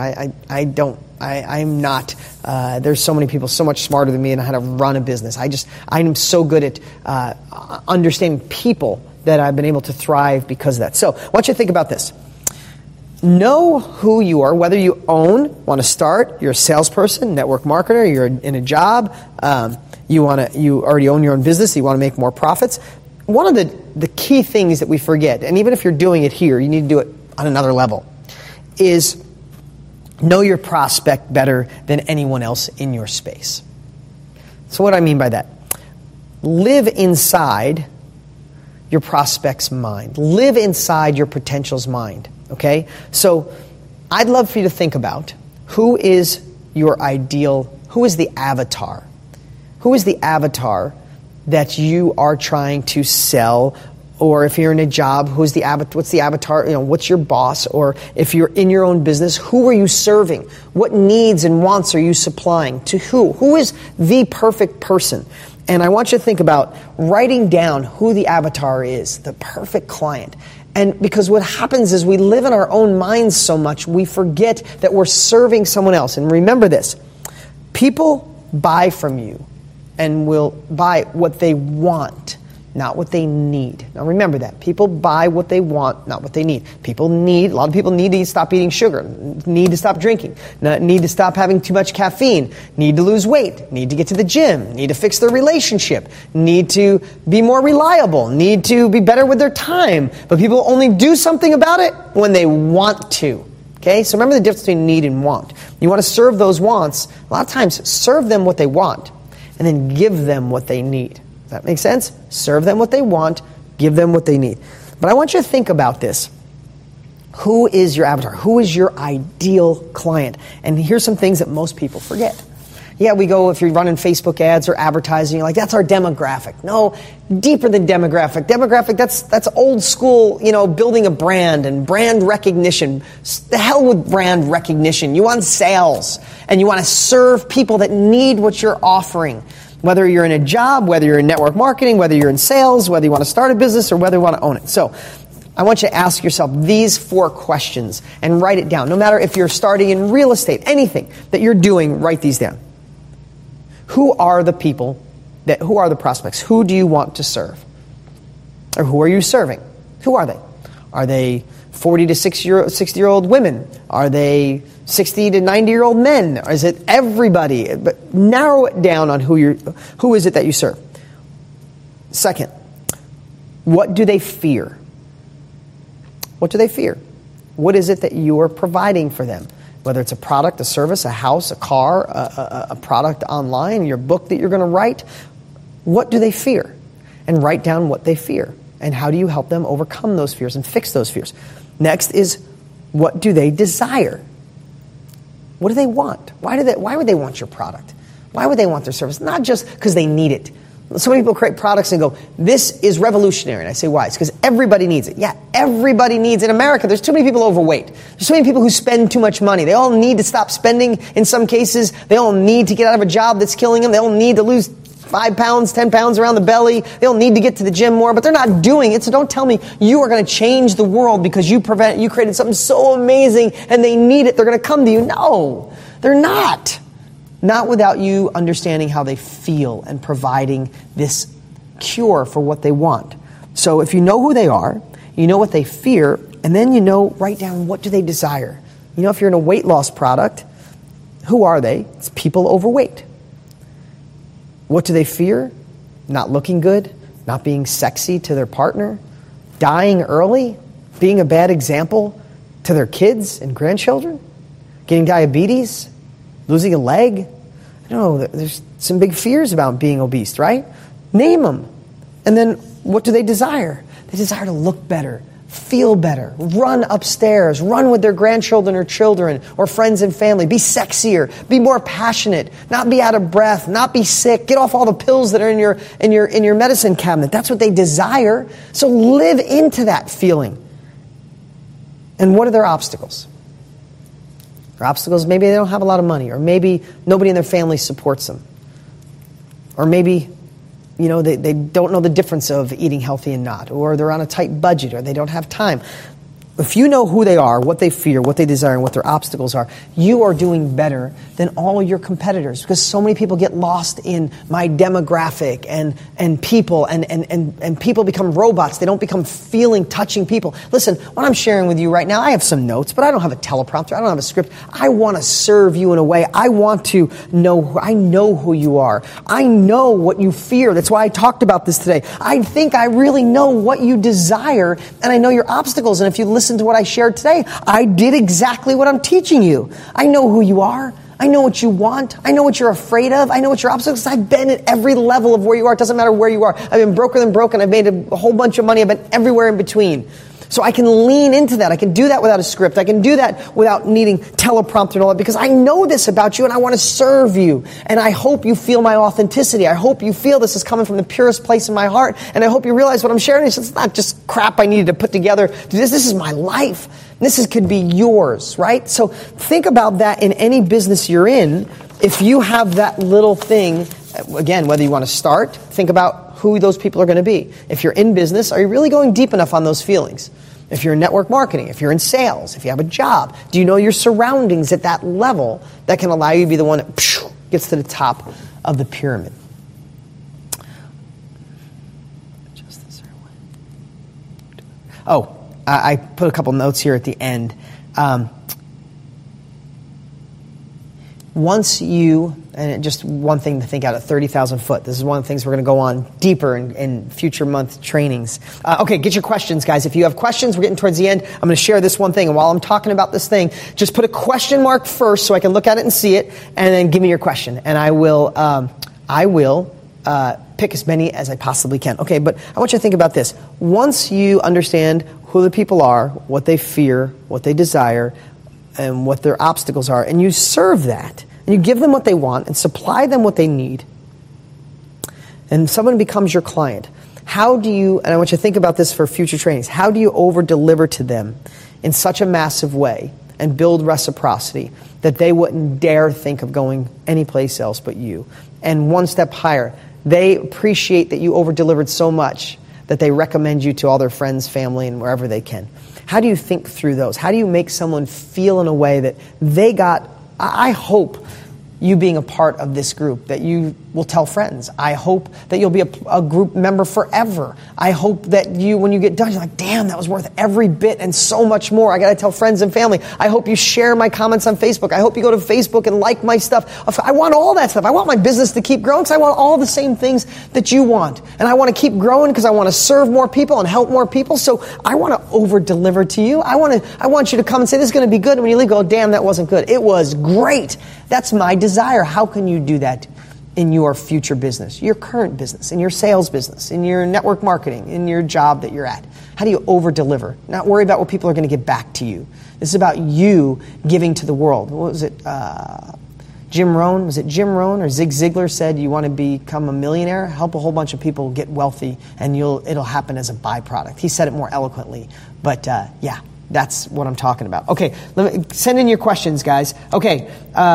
I'm not. There's so many people so much smarter than me in how to run a business. I'm so good at understanding people that I've been able to thrive because of that. So I want you to think about this. Know who you are, whether you own, want to start, you're a salesperson, network marketer, you're in a job, you already own your own business, you want to make more profits. One of the key things that we forget, and even if you're doing it here, you need to do it on another level, is know your prospect better than anyone else in your space. So what do I mean by that? Live inside your prospect's mind. Live inside your potential's mind. Okay? So I'd love for you to think about who is the avatar? Who is the avatar that you are trying to sell? Or if you're in a job, what's the avatar? What's your boss? Or if you're in your own business, who are you serving? What needs and wants are you supplying? To who? Who is the perfect person? And I want you to think about writing down who the avatar is, the perfect client. And because what happens is we live in our own minds so much, we forget that we're serving someone else. And remember this, people buy from you and will buy what they want, not what they need. Now remember that. People buy what they want, not what they need. A lot of people need to stop eating sugar, need to stop drinking, need to stop having too much caffeine, need to lose weight, need to get to the gym, need to fix their relationship, need to be more reliable, need to be better with their time. But people only do something about it when they want to. Okay? So remember the difference between need and want. You want to serve those wants. A lot of times, serve them what they want and then give them what they need. Does that make sense? Serve them what they want, give them what they need. But I want you to think about this. Who is your avatar? Who is your ideal client? And here's some things that most people forget. Yeah, we go, if you're running Facebook ads or advertising, you're like, that's our demographic. No, deeper than demographic. Demographic, that's old school, building a brand and brand recognition. The hell with brand recognition. You want sales, and you want to serve people that need what you're offering. Whether you're in a job, whether you're in network marketing, whether you're in sales, whether you want to start a business, or whether you want to own it. So I want you to ask yourself these 4 questions and write it down. No matter if you're starting in real estate, anything that you're doing, write these down. Who are the prospects? Who do you want to serve? Or who are you serving? Who are they? Are they 40 to 60-year-old women? Are they 60 to 90-year-old men? Or is it everybody? But narrow it down on who is it that you serve. Second, what do they fear? What do they fear? What is it that you are providing for them? Whether it's a product, a service, a house, a car, a product online, your book that you're going to write, what do they fear? And write down what they fear. And how do you help them overcome those fears and fix those fears? Next is, what do they desire? What do they want? Why would they want your product? Why would they want their service? Not just because they need it. So many people create products and go, this is revolutionary. And I say, why? It's because everybody needs it. Yeah, everybody needs it. In America, there's too many people overweight. There's too many people who spend too much money. They all need to stop spending in some cases. They all need to get out of a job that's killing them. They all need to lose 5 pounds, 10 pounds around the belly. They all need to get to the gym more, but they're not doing it. So don't tell me you are going to change the world because you created something so amazing and they need it. They're going to come to you. No, they're not. Not without you understanding how they feel and providing this cure for what they want. So if you know who they are, you know what they fear, and then write down what do they desire. If you're in a weight loss product, who are they? It's people overweight. What do they fear? Not looking good, not being sexy to their partner, dying early, being a bad example to their kids and grandchildren, getting diabetes, losing a leg. There's some big fears about being obese, right? Name them. And then what do they desire? They desire to look better, feel better, run upstairs, run with their grandchildren or children or friends and family, be sexier, be more passionate, not be out of breath, not be sick, get off all the pills that are in your medicine cabinet. That's what they desire. So live into that feeling. And what are their obstacles? Their obstacles, maybe they don't have a lot of money, or maybe nobody in their family supports them. Or maybe they don't know the difference of eating healthy and not, or they're on a tight budget, or they don't have time. If you know who they are, what they fear, what they desire, and what their obstacles are, you are doing better than all your competitors, because so many people get lost in my demographic and people, and people become robots. They don't become feeling, touching people. Listen, what I'm sharing with you right now, I have some notes, but I don't have a teleprompter. I don't have a script. I want to serve you in a way. I want to know, I know who you are. I know what you fear. That's why I talked about this today. I think I really know what you desire, and I know your obstacles. And if you listen to what I shared today, I did exactly what I'm teaching you. I know who you are. I know what you want. I know what you're afraid of. I know what your obstacles are. I've been at every level of where you are. It doesn't matter where you are. I've been broker than broken. I've made a whole bunch of money. I've been everywhere in between. So I can lean into that. I can do that without a script. I can do that without needing teleprompter and all that, because I know this about you and I want to serve you. And I hope you feel my authenticity. I hope you feel this is coming from the purest place in my heart. And I hope you realize what I'm sharing is it's not just crap I needed to put together. This is my life. This could be yours, right? So think about that in any business you're in. If you have that little thing, again, whether you want to start, think about who those people are going to be. If you're in business, are you really going deep enough on those feelings? If you're in network marketing, if you're in sales, if you have a job, do you know your surroundings at that level that can allow you to be the one that gets to the top of the pyramid? Oh, I put a couple notes here at the end. Once you, and just one thing to think out at 30,000 foot, this is one of the things we're going to go on deeper in future month trainings. Okay, get your questions, guys. If you have questions, we're getting towards the end. I'm going to share this one thing. And while I'm talking about this thing, just put a question mark first so I can look at it and see it, and then give me your question. And I will pick as many as I possibly can. Okay, but I want you to think about this. Once you understand who the people are, what they fear, what they desire, and what their obstacles are, and you serve that, and you give them what they want, and supply them what they need, and someone becomes your client, how do you, and I want you to think about this for future trainings, how do you over-deliver to them in such a massive way and build reciprocity that they wouldn't dare think of going anyplace else but you? And one step higher, they appreciate that you over-delivered so much that they recommend you to all their friends, family, and wherever they can. How do you think through those? How do you make someone feel in a way that they got, I hope you being a part of this group, that you will tell friends. I hope that you'll be a group member forever. I hope that you, when you get done, you're like, damn, that was worth every bit and so much more. I got to tell friends and family. I hope you share my comments on Facebook. I hope you go to Facebook and like my stuff. I want all that stuff. I want my business to keep growing because I want all the same things that you want. And I want to keep growing because I want to serve more people and help more people. So I want to over-deliver to you. I want you to come and say, this is going to be good. And when you leave, go, damn, that wasn't good. It was great. That's my desire. How can you do that in your future business, your current business, in your sales business, in your network marketing, in your job that you're at? How do you over-deliver? Not worry about what people are going to get back to you. This is about you giving to the world. What was it? Jim Rohn, was it Jim Rohn or Zig Ziglar said you want to become a millionaire? Help a whole bunch of people get wealthy and it'll happen as a byproduct. He said it more eloquently, but yeah, that's what I'm talking about. Okay, send in your questions, guys. Okay.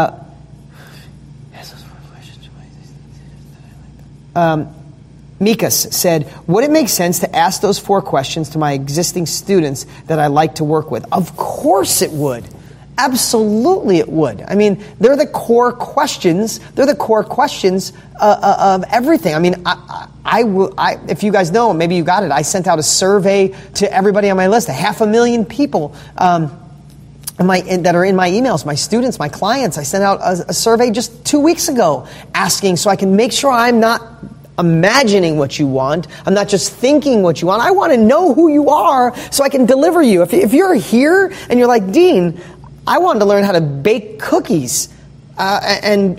Mikas said, would it make sense to ask those 4 questions to my existing students that I like to work with? Of course it would. Absolutely it would. I mean, they're the core questions. They're the core questions of everything. I mean, I if you guys know, maybe you got it, I sent out a survey to everybody on my list, 500,000 people that are in my emails, my students, my clients. I sent out a survey just 2 weeks ago asking so I can make sure I'm not imagining what you want. I'm not just thinking what you want. I want to know who you are so I can deliver you. If you're here and you're like, Dean, I wanted to learn how to bake cookies and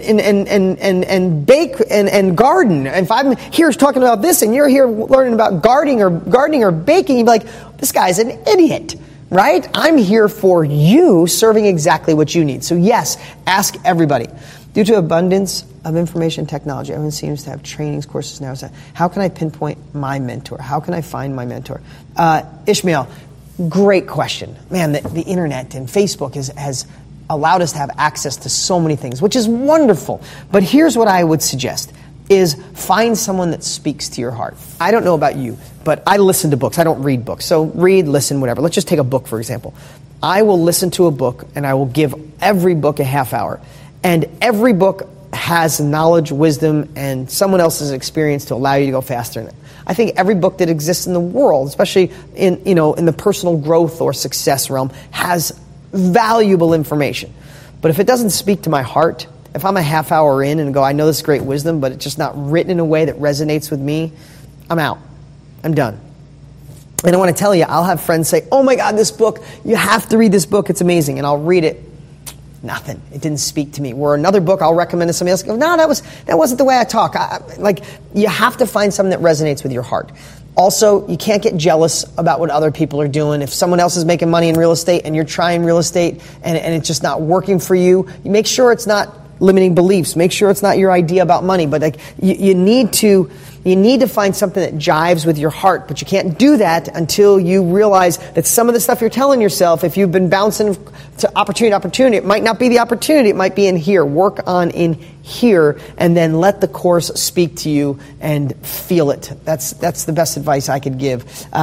bake and garden. And if I'm here talking about this and you're here learning about gardening or baking, you'd be like, this guy's an idiot, right? I'm here for you, serving exactly what you need. So yes, ask everybody. Due to abundance of information technology, everyone seems to have trainings, courses now. How can I pinpoint my mentor? How can I find my mentor? Ishmael, great question. Man, the internet and Facebook has allowed us to have access to so many things, which is wonderful. But here's what I would suggest, is find someone that speaks to your heart. I don't know about you, but I listen to books. I don't read books. So read, listen, whatever. Let's just take a book, for example. I will listen to a book, and I will give every book a half hour. And every book has knowledge, wisdom, and someone else's experience to allow you to go faster in it. I think every book that exists in the world, especially in the personal growth or success realm, has valuable information. But if it doesn't speak to my heart, if I'm a half hour in and go, I know this great wisdom, but it's just not written in a way that resonates with me, I'm out. I'm done. And I want to tell you, I'll have friends say, oh my God, this book, you have to read this book, it's amazing. And I'll read it. Nothing. It didn't speak to me. Or another book I'll recommend to somebody else. Go, no, that wasn't the way I talk. You have to find something that resonates with your heart. Also, you can't get jealous about what other people are doing. If someone else is making money in real estate and you're trying real estate and it's just not working for you, you make sure it's not limiting beliefs. Make sure it's not your idea about money. But you need to find something that jives with your heart. But you can't do that until you realize that some of the stuff you're telling yourself, if you've been bouncing to opportunity, it might not be the opportunity. It might be in here. Work on in here, and then let the course speak to you and feel it. That's the best advice I could give.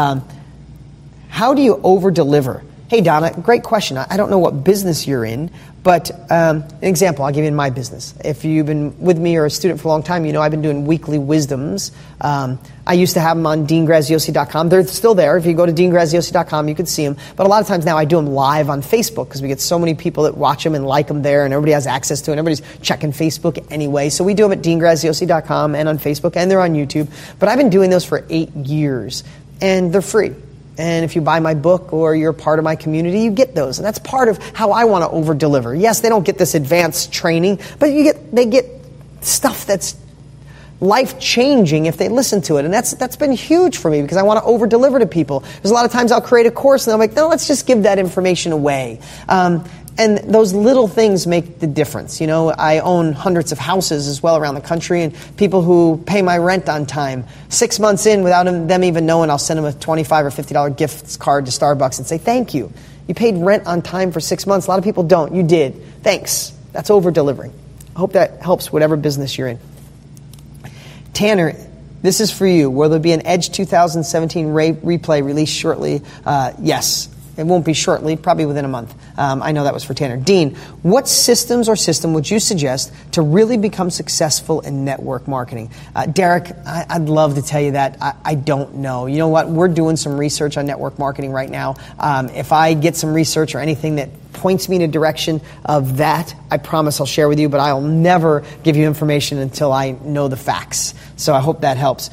How do you over-deliver? Hey, Donna, great question. I don't know what business you're in, but an example I'll give you in my business. If you've been with me or a student for a long time, you know I've been doing weekly wisdoms. I used to have them on deangraziosi.com. They're still there. If you go to deangraziosi.com, you can see them. But a lot of times now I do them live on Facebook because we get so many people that watch them and like them there, and everybody has access to it. Everybody's checking Facebook anyway. So we do them at deangraziosi.com and on Facebook, and they're on YouTube. But I've been doing those for 8 years, and they're free. And if you buy my book or you're part of my community, you get those. And that's part of how I want to over-deliver. Yes, they don't get this advanced training, but they get stuff that's life-changing if they listen to it. And that's been huge for me because I want to over-deliver to people. There's a lot of times I'll create a course and I'm like, no, let's just give that information away. And those little things make the difference. You know, I own hundreds of houses as well around the country, and people who pay my rent on time, 6 months in without them even knowing, I'll send them a $25 or $50 gift card to Starbucks and say, thank you. You paid rent on time for 6 months. A lot of people don't. You did. Thanks. That's over-delivering. I hope that helps whatever business you're in. Tanner, this is for you. Will there be an Edge 2017 replay released shortly? Yes. It won't be shortly, probably within a month. I know that was for Tanner. Dean, what systems or system would you suggest to really become successful in network marketing? Derek, I'd love to tell you that. I don't know. You know what? We're doing some research on network marketing right now. If I get some research or anything that points me in a direction of that, I promise I'll share with you, but I'll never give you information until I know the facts. So I hope that helps.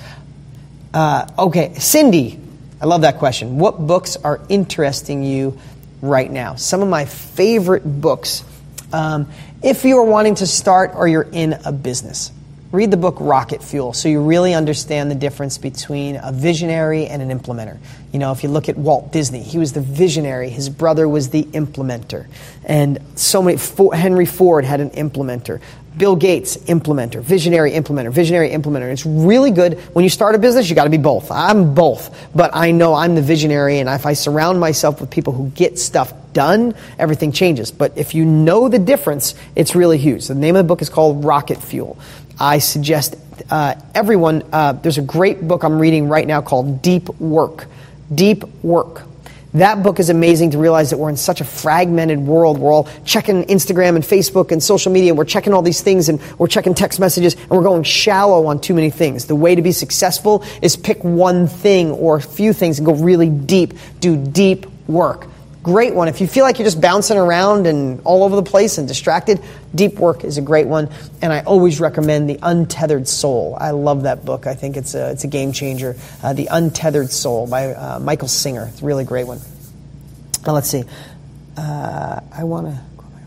Okay, Cindy. I love that question. What books are interesting you right now? Some of my favorite books, if you're wanting to start or you're in a business. read the book Rocket Fuel so you really understand the difference between a visionary and an implementer. You know, if you look at Walt Disney, he was the visionary. His brother was the implementer. And Henry Ford had an implementer. Bill Gates, implementer. Visionary implementer. Visionary implementer. It's really good. When you start a business, you got to be both. I'm both. But I know I'm the visionary, and if I surround myself with people who get stuff done, everything changes. But if you know the difference, it's really huge. The name of the book is called Rocket Fuel. I suggest everyone, there's a great book I'm reading right now called Deep Work. Deep Work. That book is amazing to realize that we're in such a fragmented world. We're all checking Instagram and Facebook and social media, and we're checking all these things, and we're checking text messages, and we're going shallow on too many things. The way to be successful is pick one thing or a few things and go really deep. Do deep work. Great one. If you feel like you're just bouncing around and all over the place and distracted, Deep Work is a great one. And I always recommend The Untethered Soul. I love that book. I think it's a game changer. The Untethered Soul by Michael Singer. It's a really great one. Now let's see. I want to...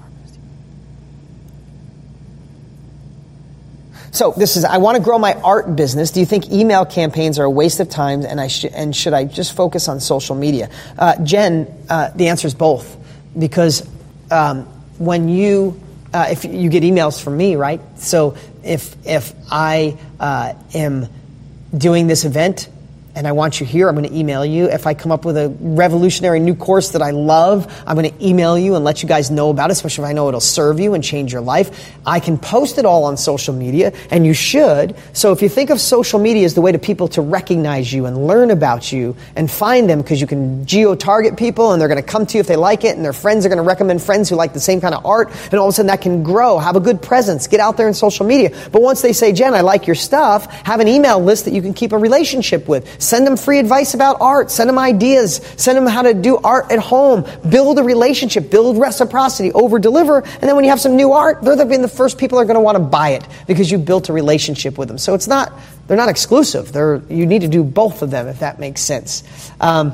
So this is, I want to grow my art business. Do you think email campaigns are a waste of time, and should I just focus on social media? Jen, the answer is both, because when you if you get emails from me, right? So if I am doing this event and I want you here, I'm going to email you. If I come up with a revolutionary new course that I love, I'm going to email you and let you guys know about it, especially if I know it'll serve you and change your life. I can post it all on social media, and you should. So if you think of social media as the way to people to recognize you and learn about you and find them, because you can geo-target people and they're going to come to you if they like it, and their friends are going to recommend friends who like the same kind of art, and all of a sudden that can grow. Have a good presence. Get out there in social media. But once they say, Jen, I like your stuff, have an email list that you can keep a relationship with. Send them free advice about art. Send them ideas. Send them how to do art at home. Build a relationship. Build reciprocity. Over-deliver. And then when you have some new art, they're the first people that are going to want to buy it because you built a relationship with them. So they're not exclusive. You need to do both of them, if that makes sense. Better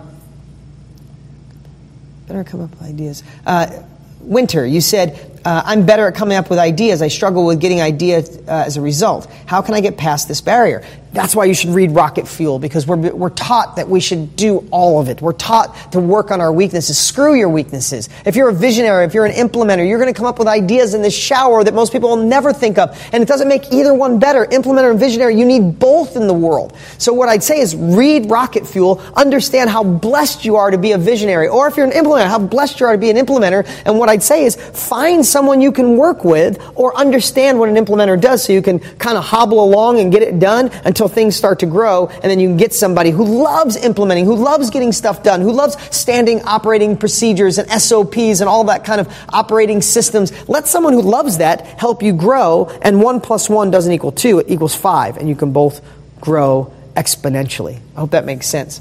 come up with ideas. Winter, you said, I'm better at coming up with ideas. I struggle with getting ideas as a result. How can I get past this barrier? That's why you should read Rocket Fuel, because we're taught that we should do all of it. We're taught to work on our weaknesses. Screw your weaknesses. If you're a visionary, if you're an implementer, you're going to come up with ideas in this shower that most people will never think of. And it doesn't make either one better. Implementer and visionary, you need both in the world. So what I'd say is read Rocket Fuel, understand how blessed you are to be a visionary. Or if you're an implementer, how blessed you are to be an implementer. And what I'd say is find someone you can work with or understand what an implementer does so you can kind of hobble along and get it done until things start to grow, and then you can get somebody who loves implementing, who loves getting stuff done, who loves standing operating procedures and SOPs and all that kind of operating systems. Let someone who loves that help you grow, and 1 + 1 doesn't equal 2, it equals 5, and you can both grow exponentially. I hope that makes sense.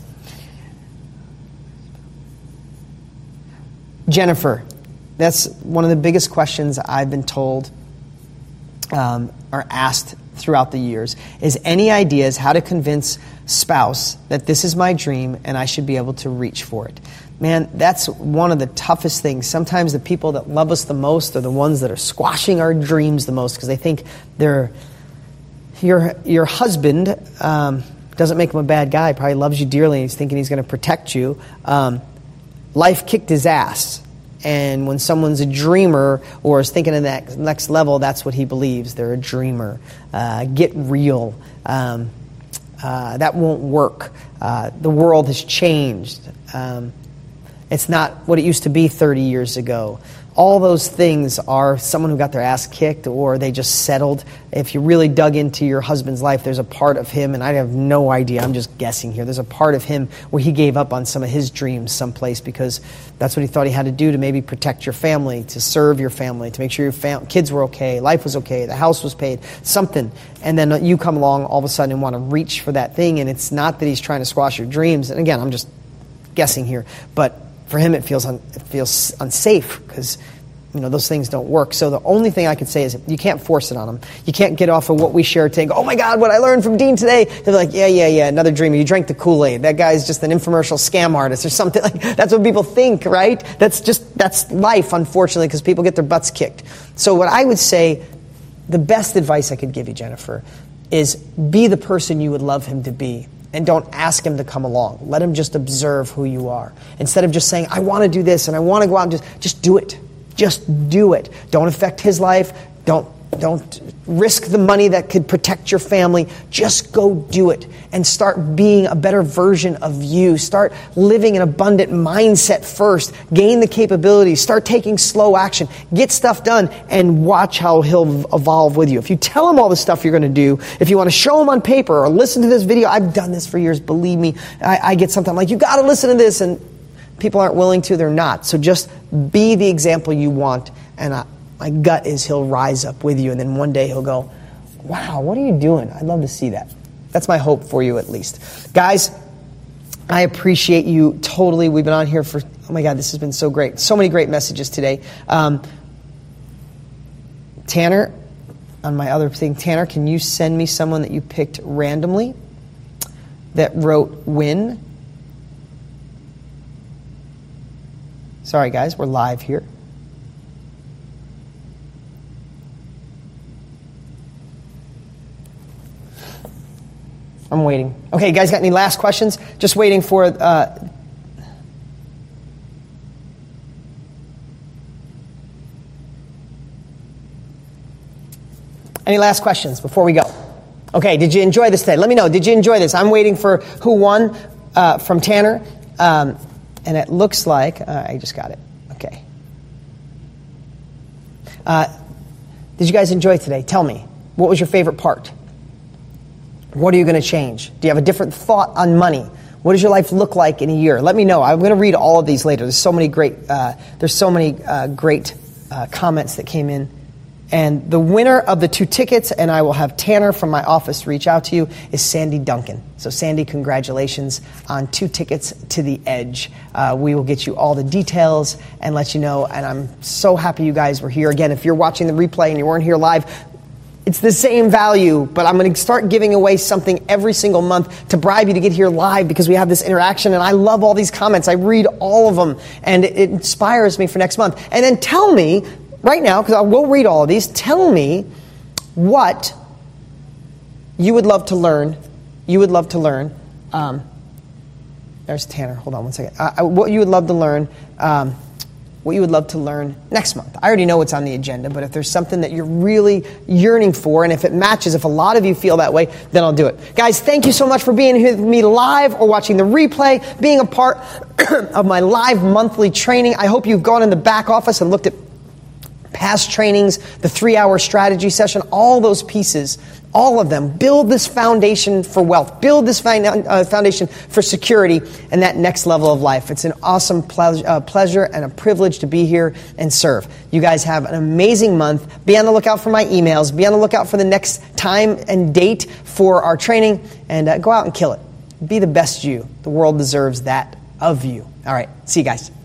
Jennifer, that's one of the biggest questions I've been told or asked throughout the years, is any ideas how to convince spouse that this is my dream and I should be able to reach for it? Man, that's one of the toughest things. Sometimes the people that love us the most are the ones that are squashing our dreams the most because they think your husband doesn't make him a bad guy, probably loves you dearly and he's thinking he's going to protect you. Life kicked his ass. And when someone's a dreamer or is thinking of that next level, that's what he believes. They're a dreamer. Get real. That won't work. The world has changed. It's not what it used to be 30 years ago. All those things are someone who got their ass kicked or they just settled. If you really dug into your husband's life, there's a part of him, and I have no idea, I'm just guessing here, there's a part of him where he gave up on some of his dreams someplace because that's what he thought he had to do to maybe protect your family, to serve your family, to make sure your kids were okay, life was okay, the house was paid, something. And then you come along all of a sudden and want to reach for that thing, and it's not that he's trying to squash your dreams. And again, I'm just guessing here, but for him, it feels unsafe because those things don't work. So the only thing I could say is you can't force it on them. You can't get off of what we share today and go, oh my God, what I learned from Dean today. They're like, yeah, another dreamer. You drank the Kool-Aid. That guy's just an infomercial scam artist or something. Like that's what people think, right? That's life, unfortunately, because people get their butts kicked. So what I would say, the best advice I could give you, Jennifer, is be the person you would love him to be. And don't ask him to come along. Let him just observe who you are. Instead of just saying, I want to do this and I want to go out and just do it. Just do it. Don't affect his life. Don't risk the money that could protect your family. Just go do it and start being a better version of you. Start living an abundant mindset first. Gain the capabilities. Start taking slow action. Get stuff done and watch how he'll evolve with you. If you tell him all the stuff you're going to do, if you want to show him on paper or listen to this video, I've done this for years. Believe me, I get something like, you got to listen to this, and people aren't willing to. They're not. So just be the example you want, and my gut is he'll rise up with you, and then one day he'll go, wow, what are you doing? I'd love to see that. That's my hope for you, at least. Guys, I appreciate you totally. We've been on here for, oh my God, this has been so great. So many great messages today. Tanner, on my other thing, Tanner, can you send me someone that you picked randomly that wrote win? Sorry, guys, we're live here. I'm waiting. Okay, guys, got any last questions? Just waiting for... Any last questions before we go? Okay, did you enjoy this today? Let me know. Did you enjoy this? I'm waiting for who won from Tanner. And it looks like... I just got it. Okay. Did you guys enjoy today? Tell me. What was your favorite part? What are you going to change? Do you have a different thought on money? What does your life look like in a year? Let me know. I'm going to read all of these later. There's so many great comments that came in. And the winner of the 2 tickets, and I will have Tanner from my office reach out to you, is Sandy Duncan. So Sandy, congratulations on 2 tickets to the Edge. We will get you all the details and let you know. And I'm so happy you guys were here. Again, if you're watching the replay and you weren't here live, it's the same value, but I'm going to start giving away something every single month to bribe you to get here live because we have this interaction, and I love all these comments. I read all of them, and it inspires me for next month. And then tell me, right now, because I will read all of these, tell me what you would love to learn. There's Tanner. Hold on one second. What you would love to learn. What you would love to learn next month. I already know what's on the agenda, but if there's something that you're really yearning for, and if it matches, if a lot of you feel that way, then I'll do it. Guys, thank you so much for being here with me live or watching the replay, being a part of my live monthly training. I hope you've gone in the back office and looked at past trainings, the 3-hour strategy session, all those pieces, all of them. Build this foundation for wealth. Build this foundation for security and that next level of life. It's an awesome pleasure and a privilege to be here and serve. You guys have an amazing month. Be on the lookout for my emails. Be on the lookout for the next time and date for our training. And go out and kill it. Be the best you. The world deserves that of you. All right. See you guys.